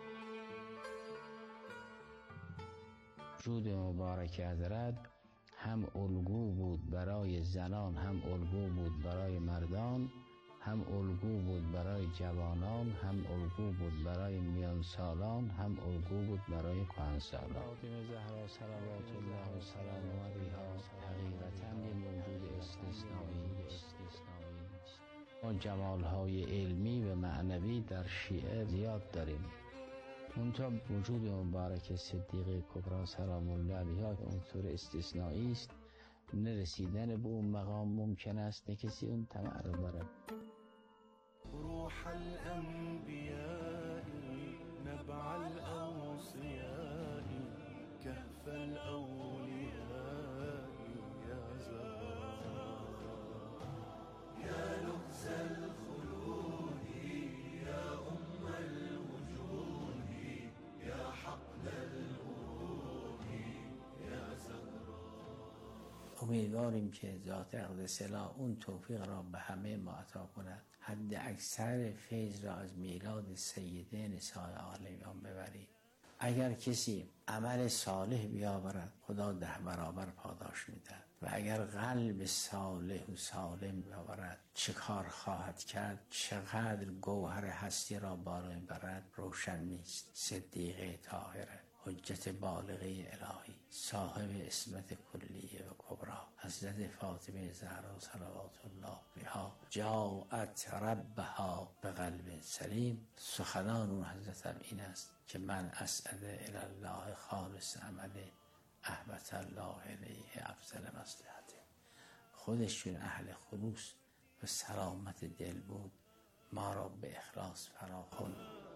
وجود مبارک حضرت هم الگو بود برای زنان، هم الگو بود برای مردان، هم الگو بود برای جوانان، هم الگو بود برای میان سالان، هم الگو بود برای کهنسالان. فاطمه زهرا صلوات الله و سلامه علیها حقیقتاً یه موجود استثنایی است. ما جمالهای علمی و معنوی در شیعه زیاد داریم. منتها وجود مبارک صدیقه کبری سلام الله علیها عنصر استثنایی است. نرسیدن به اون مقام ممکن است نه کسی اون طمع رو دارد. روح الأنبياء نبع الأوصياء كهف الأولياء يا زهراء يا لغز الخلود يا أم الوجود يا حقل الأروح يا زهراء. امیدواریم که ذات اقدس الله اون توفیق را به همه ما عطا کند، حد اکثر فیض را از میلاد سیده نساء عالمیان ببرید. اگر کسی عمل صالح بیاورد خدا 10 برابر پاداش میدهد و اگر قلب صالح و سالم بیاورد چه کار خواهد کرد، چقدر گوهر هستی را بالا میبرد روشن نیست. صدیقه طاهره، حجت بالغه الهی، صاحب عصمت کلیه و کبرا، حضرت فاطمه زهرا صلوات الله علیها جاءت ربها به قلب سلیم. سخنان اون حضرت هم این است که من اسعد الی الله خالص عمل احبت الله الیه افضل مصلحته. خودشون اهل خلوص و سلامت دل بود. ما را به اخلاص فراخون.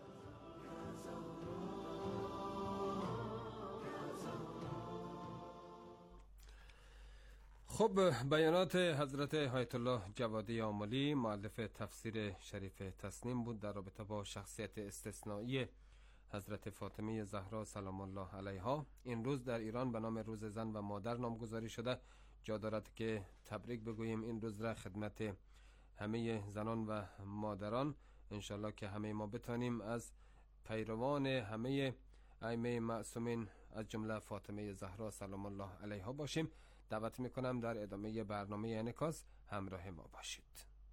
خب، بیانات حضرت آیت الله جوادی آملی مؤلف تفسیر شریف تسنیم بود در رابطه با شخصیت استثنایی حضرت فاطمه زهرا سلام الله علیها. این روز در ایران به نام روز زن و مادر نامگذاری شده. جا دارد که تبریک بگوییم این روز را خدمت همه زنان و مادران. انشالله که همه ما بتانیم از پیروان همه ائمه معصومین از جمله فاطمه زهرا سلام الله علیها باشیم. دعوت میکنم در ادامه برنامه انعکاس همراه ما باشید.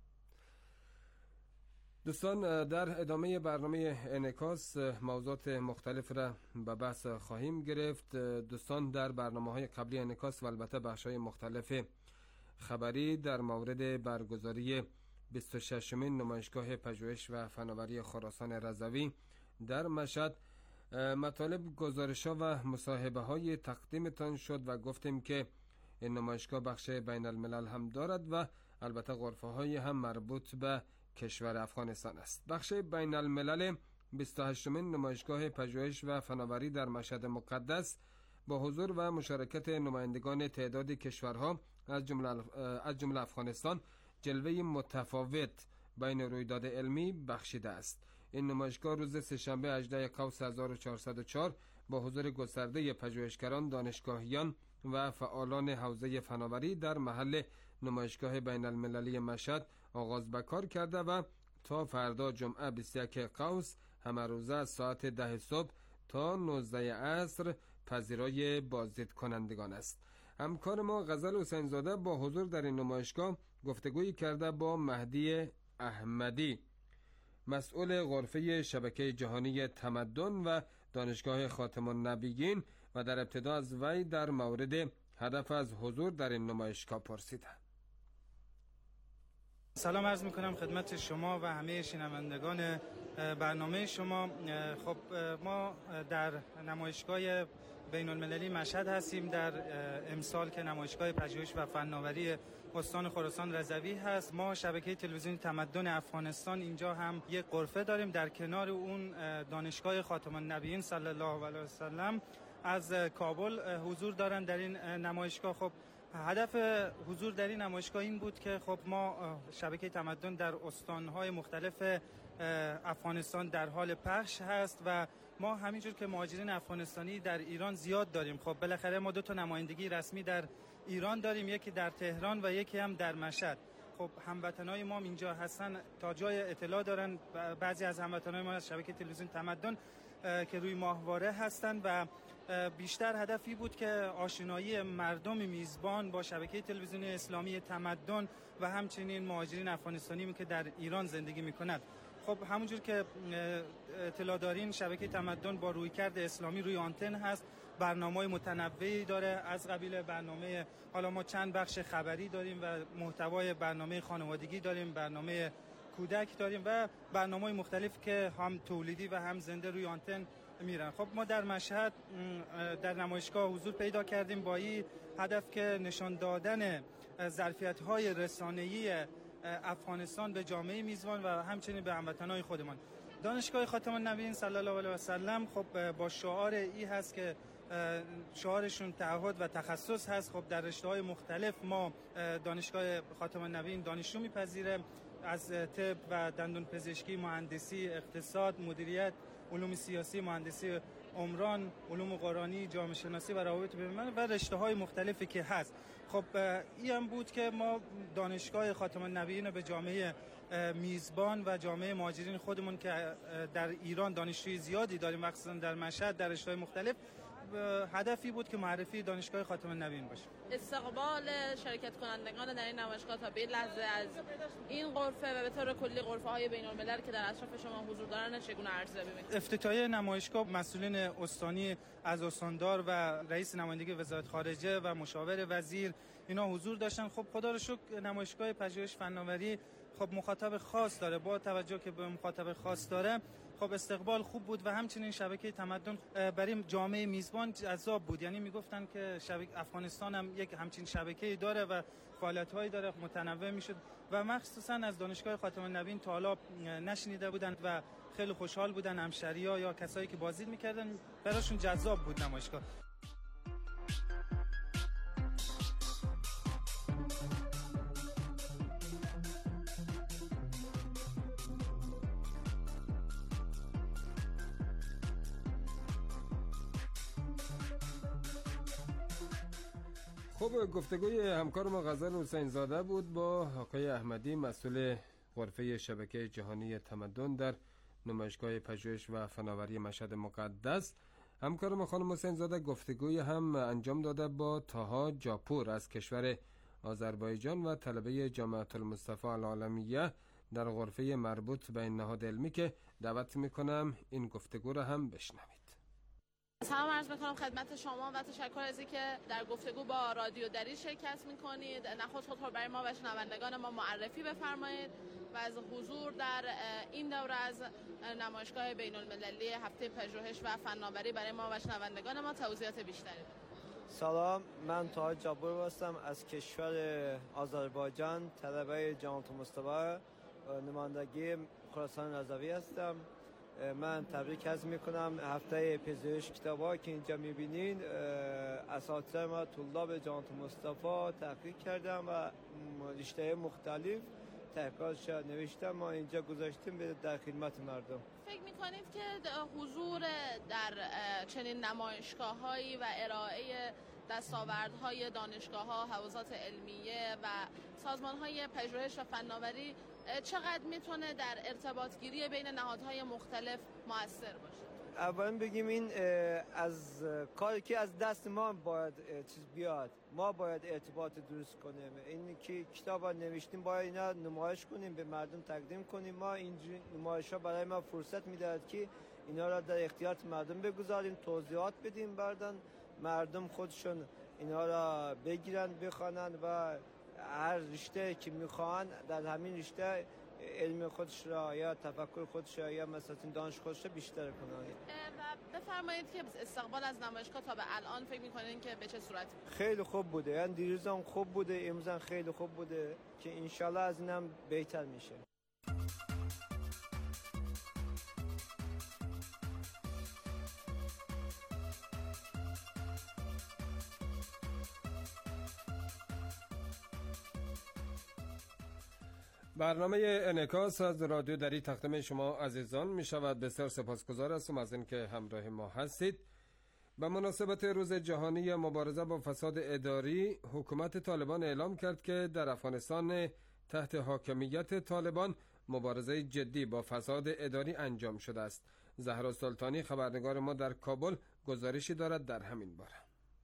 دوستان، در ادامه برنامه انعکاس موضوعات مختلف را به بحث خواهیم گرفت. دوستان، در برنامه‌های قبلی انعکاس و البته بخش‌های مختلف خبری در مورد برگزاری 26مین نمایشگاه پژوهش و فناوری خراسان رضوی در مشهد مطالب، گزارش‌ها و مصاحبه‌های تقدیمتان شد و گفتیم که این نمایشگاه بخش بین الملل هم دارد و البته غرفه‌های هم مربوط به کشور افغانستان است. بخش بین الملل 28مین نمایشگاه پژوهش و فناوری در مشهد مقدس با حضور و مشارکت نمایندگان تعدادی کشورها از جمله افغانستان جلوه متفاوت بین رویداد علمی بخشیده است. این نمایشگاه روز سه‌شنبه 18 قوس 1404 با حضور گسترده پژوهشگران، دانشگاهیان و فعالان حوزه فناوری در محل نمایشگاه بین المللی مشهد آغاز به کار کرده و تا فردا جمعه 21 قوس همه روزه از ساعت 10 صبح تا 19 عصر پذیرای بازدید کنندگان است. همکار ما غزل حسین زاده با حضور در این نمایشگاه گفتگویی کرده با مهدی احمدی، مسئول غرفه شبکه جهانی تمدن و دانشگاه خاتم النبیین، و در ابتدا از وی در مورد هدف از حضور در این نمایشگاه پرسیده. سلام عرض میکنم خدمت شما و همه شنوندگان برنامه شما. خب ما در نمایشگاه بین المللی مشهد هستیم در امسال که نمایشگاه پژوهش و فناوری استان خراسان رضوی هست. ما شبکه تلویزیونی تمدن افغانستان اینجا هم یک غرفه داریم، در کنار اون دانشگاه خاتم النبیین صلی الله علیه و سلم از کابل حضور دارن در این نمایشگاه. خب هدف حضور در این نمایشگاه این بود که خب ما شبکه تمدن در استانهای مختلف افغانستان در حال پخش هست و ما همینجور که مهاجرین افغانستانی در ایران زیاد داریم. خب بالاخره ما 2 نمایندگی رسمی در ایران داریم، یکی در تهران و یکی هم در مشهد. خب هموطنای ما اینجا هستن، تا جای اطلاع دارن بعضی از هموطنای ما از شبکه تلویزیون تمدن که روی ماهواره هستن و بیشتر هدفی بود که آشنایی مردم میزبان با شبکه تلویزیونی اسلامی تمدن و همچنین مهاجرین افغانستانی که در ایران زندگی میکنند. خب همونجور که اطلاع دارین شبکه تمدن با رویکرد اسلامی روی آنتن هست، برنامه‌های متنوعی داره، از قبیل برنامه حالا ما چند بخش خبری داریم و محتوای برنامه خانوادگی داریم، برنامه کودک داریم و برنامه‌های مختلف که هم تولیدی و هم زنده روی آنتن میرن. خب ما در مشهد در نمایشگاه حضور پیدا کردیم با این هدف که نشان دادن ظرفیت‌های رسانه‌ای افغانستان به جامعه میزبان و همچنین به هموطنان خودمان. دانشگاه خاتم النبیین صلی الله علیه و سلم خب با شعار این هست که شعارشون تعهد و تخصص هست. خب در رشته‌های مختلف ما دانشگاه خاتم النبیین دانشجو میپذیره، از طب و دندون پزشکی، مهندسی، اقتصاد، مدیریت، علوم سیاسی، مهندسی عمران، علوم قرآنی، جامعه شناسی و روابط بین‌المللی و رشته‌های مختلفی که هست. خب این هم بود که ما دانشگاه خاتم النبیین به جامعه میزبان و جامعه مهاجرین خودمون که در ایران دانشجوی زیادی داریم، مخصوصا در مشهد در رشته‌های مختلف، هدفی بود که معرفی دانشگاه خاتم النبیین باشه. استقبال شرکت کنندگان در این نمایشگاه تا به لحظه از این غرفه و به طور کلی غرفه‌های بین‌الملل که در اطراف شما حضور دارن چگونه ارزیابی می‌کنید؟ افتتاحیه نمایشگاه مسئولین استانی از استاندار و رئیس نمایندگی وزارت خارجه و مشاور وزیر اینا حضور داشتن. خب خدا رو شکر نمایشگاه پژوهش فناوری خب مخاطب خاص داره، با توجه که به مخاطب خاص داره خب استقبال خوب بود و همچنین شبکه تمدن برای جامعه میزبان جذاب بود. یعنی میگفتن که افغانستان هم یک همچین شبکه‌ای داره و فعالیت‌هایی داره، متنوع میشد و مخصوصا از دانشگاه خاتم النبیین تا حالا نشنیده بودند و خیلی خوشحال بودن. همشهری‌ها یا کسایی که بازدید میکردن براشون جذاب بود نمایشگاه. خب گفتگوی همکار ما غزل حسین زاده بود با آقای احمدی، مسئول غرفه شبکه جهانی تمدن در نمایشگاه پژوهش و فناوری مشهد مقدس. همکار ما خانم حسین زاده گفتگوی هم انجام داده با طاها جاپور از کشور آذربایجان و طلبه جامعه المصطفى العالمیه در غرفه مربوط به این نهاد علمی که دعوت میکنم این گفتگو را هم بشنوید. سلام عرض میکنم خدمت شما و تشکر از اینکه در گفتگو با رادیو دری شرکت میکنید. نخست خود برای ما و شنوندگان ما معرفی بفرمایید و از حضور در این دوره از نمایشگاه بین المللی هفته پژوهش و فناوری برای ما و شنوندگان ما توضیحات بیشتری. سلام، من طاها جاپور هستم از کشور آذربایجان، طلبه جامعه المصطفى نمایندگی خراسان رضوی هستم. من تبریک عرض میکنم هفته پژوهش کتاب‌ها که اینجا میبینین. اساتید ما طلاب جامعه المصطفى تحقیق کردم و رشته مختلف تحقیقات نوشتم ما اینجا گذاشتیم در خدمت مردم. فکر میکنید که حضور در چنین نمایشگاه‌هایی و ارائه دستاوردهای دانشگاه‌ها، حوزات علمیه و سازمان‌های پژوهش و فناوری چقدر میتونه در ارتباط گیری بین نهادهای مختلف مؤثر باشه؟ اولا بگیم این از کاری که از دست ما باید چیز بیاد، ما باید ارتباط درست کنیم. این که کتاب نوشتیم باید اینا نمایش کنیم، به مردم تقدیم کنیم. ما اینجوری نمایش ها برای ما فرصت میدهد که اینا را در اختیار مردم بگذاریم، توضیحات بدیم، بعداً مردم خودشون اینا را بگیرن، بخوانن و هر رشته که میخوان در همین رشته علم خودش را یا تفکر خودش را یا مثلا دانش خودش را بیشتر کنن. و بفرمایید که استقبال از نمایشگاه تا به الان فکر میکنین که به چه صورت؟ خیلی خوب بوده، یعنی دیروز هم خوب بوده، امروز هم خیلی خوب بوده که انشالله از اینم بهتر میشه. برنامه انعکاس از رادیو دری تقدیم شما عزیزان می شود. بسیار سپاسگزار هستم از اینکه همراه ما هستید. به مناسبت روز جهانی مبارزه با فساد اداری، حکومت طالبان اعلام کرد که در افغانستان تحت حاکمیت طالبان مبارزه جدی با فساد اداری انجام شده است. زهرا سلطانی خبرنگار ما در کابل گزارشی دارد در همین باره.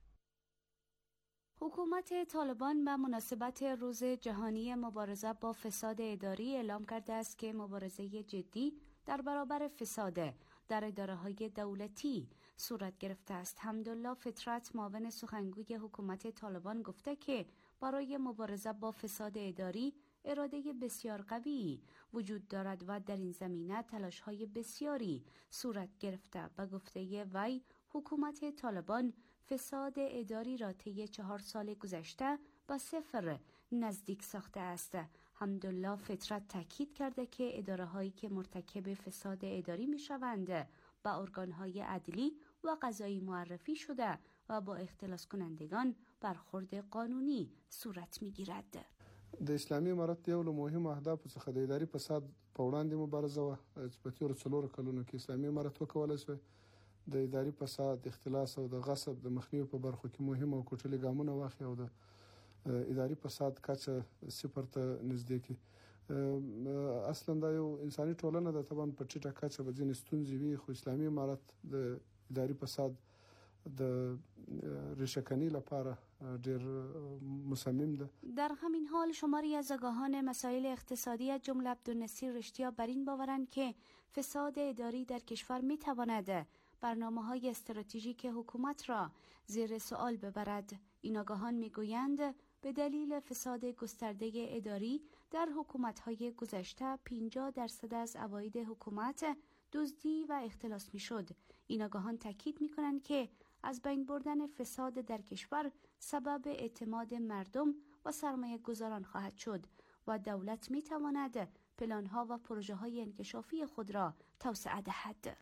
حکومت طالبان به مناسبت روز جهانی مبارزه با فساد اداری اعلام کرده است که مبارزه جدی در برابر فساد در اداره‌های دولتی صورت گرفته است. حمدالله فطرت معاون سخنگوی حکومت طالبان گفته که برای مبارزه با فساد اداری اراده بسیار قوی وجود دارد و در این زمینه تلاش‌های بسیاری صورت گرفته. به گفته وی حکومت طالبان فساد اداری را طی 4 سال گذشته به صفر نزدیک ساخته است. حمدالله فطرت تاکید کرده که اداره‌هایی که مرتکب فساد اداری می‌شوند به ارگان‌های عدلی و قضایی معرفی شده و با اختلاس کنندگان برخورد قانونی صورت می‌گیرد. د اسلامي امارت یو له مهمو اهدافو څخه د اداري فساد په وړاندې مبارزه وه. په تېرو 4 کلونو کې اسلامي امارت وکولی شوه د اداري فساد، اختلاس او د غصب د مخنیوي په برخو کې مهم او کوټلي ګامونه واخلي او د اداري فساد کچه صفر ته نږدې کړي. اصلا دا یو انساني ټولنه ده، طبعا په ټیټه کچه به ځینې ستونزې وي، خو اسلامي امارت د اداري فساد د ریشه‌کنی لپاره ډیر مصمم ده. در همین حال شماری از آگاهان مسائل اقتصادی از جمله عبدالنصیر رشتیا بر این باورند که فساد اداری در کشور میتواند برنامه‌های استراتژیک حکومت را زیر سوال ببرد. این آگاهان میگویند به دلیل فساد گسترده اداری در حکومت‌های گذشته 50% از عواید حکومت دزدی و اختلاس میشد. این آگاهان تاکید میکنند که از بین بردن فساد در کشور سبب اعتماد مردم و سرمایه گذاران خواهد شد و دولت می تواند پلانها و پروژه های انکشافی خود را توسعه دهد.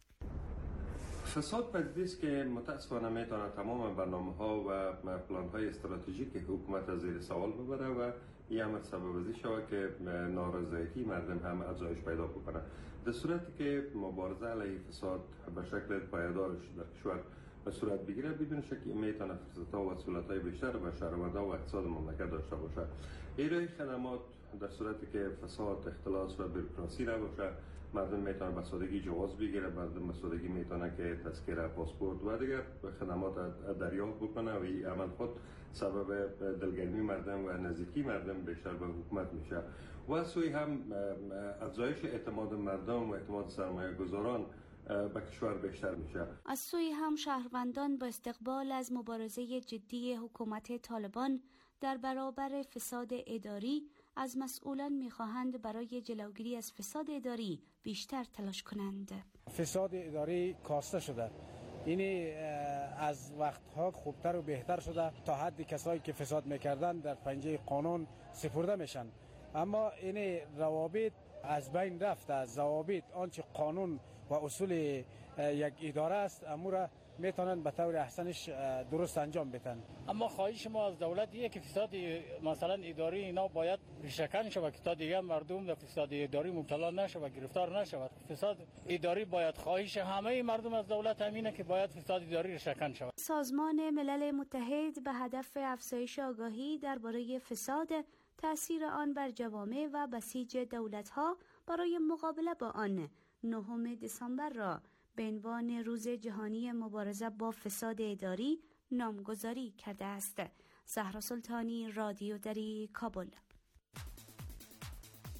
فساد پدیده است که متاسفانه میتواند تمام برنامه‌ها و پلان‌های استراتژیک حکومت از زیر سوال ببره و این امر سبب ازی شود که نارضایتی مردم هم افزایش پیدا بکنه. در صورتی که مبارزه علیه فساد به شکل پایدار در کشور به صورت بگیره، بدون شک میتونه فرصت‌ها و سهولت‌های بیشتر به شهروندان و اقتصاد مملکت داشته باشه. ارائه خدمات در صورتی که فساد، اختلاس و بروکراسی نباشه، مردم میتونه به سادگی جواز بگیره، مردم به سادگی میتونه که تذکره پاسپورت و دیگر خدمات دریافت بکنه و این عمل خود سبب دلگرمی مردم و نزدیکی مردم بیشتر به حکومت میشه. و سوی هم افزایش اعتماد مردم و اعتماد سرمایه گذاران به کشور بیشتر میشه. از سوی هم شهروندان با استقبال از مبارزه جدی حکومت طالبان در برابر فساد اداری از مسئولان میخواهند برای جلوگیری از فساد اداری بیشتر تلاش کنند. فساد اداری کاسته شده، این از وقتها خوبتر و بهتر شده تا حدی کسایی که فساد میکردن در پنجه قانون سپرده میشن، اما این روابط از بین رفته. از ضوابط آنچه قانون و اصول یک اداره است امور میتونن به طور احسنش درست انجام بدن. اما خواهش ما از دولت یه که فساد مثلا اداری اینا باید ریشه‌کن شود که تا دیگه مردم در فساد اداری مبتلا نشود، گرفتار نشود. فساد اداری باید خواهش همه مردم از دولت همینه که باید فساد اداری ریشه‌کن شود. سازمان ملل متحد به هدف افزایش آگاهی درباره فساد، تأثیر آن بر جوامع و بسیج دولت‌ها برای مقابله با آن 9 دسامبر را به عنوان روز جهانی مبارزه با فساد اداری نامگذاری کرده است. زهرا سلطانی، رادیو دری، کابل.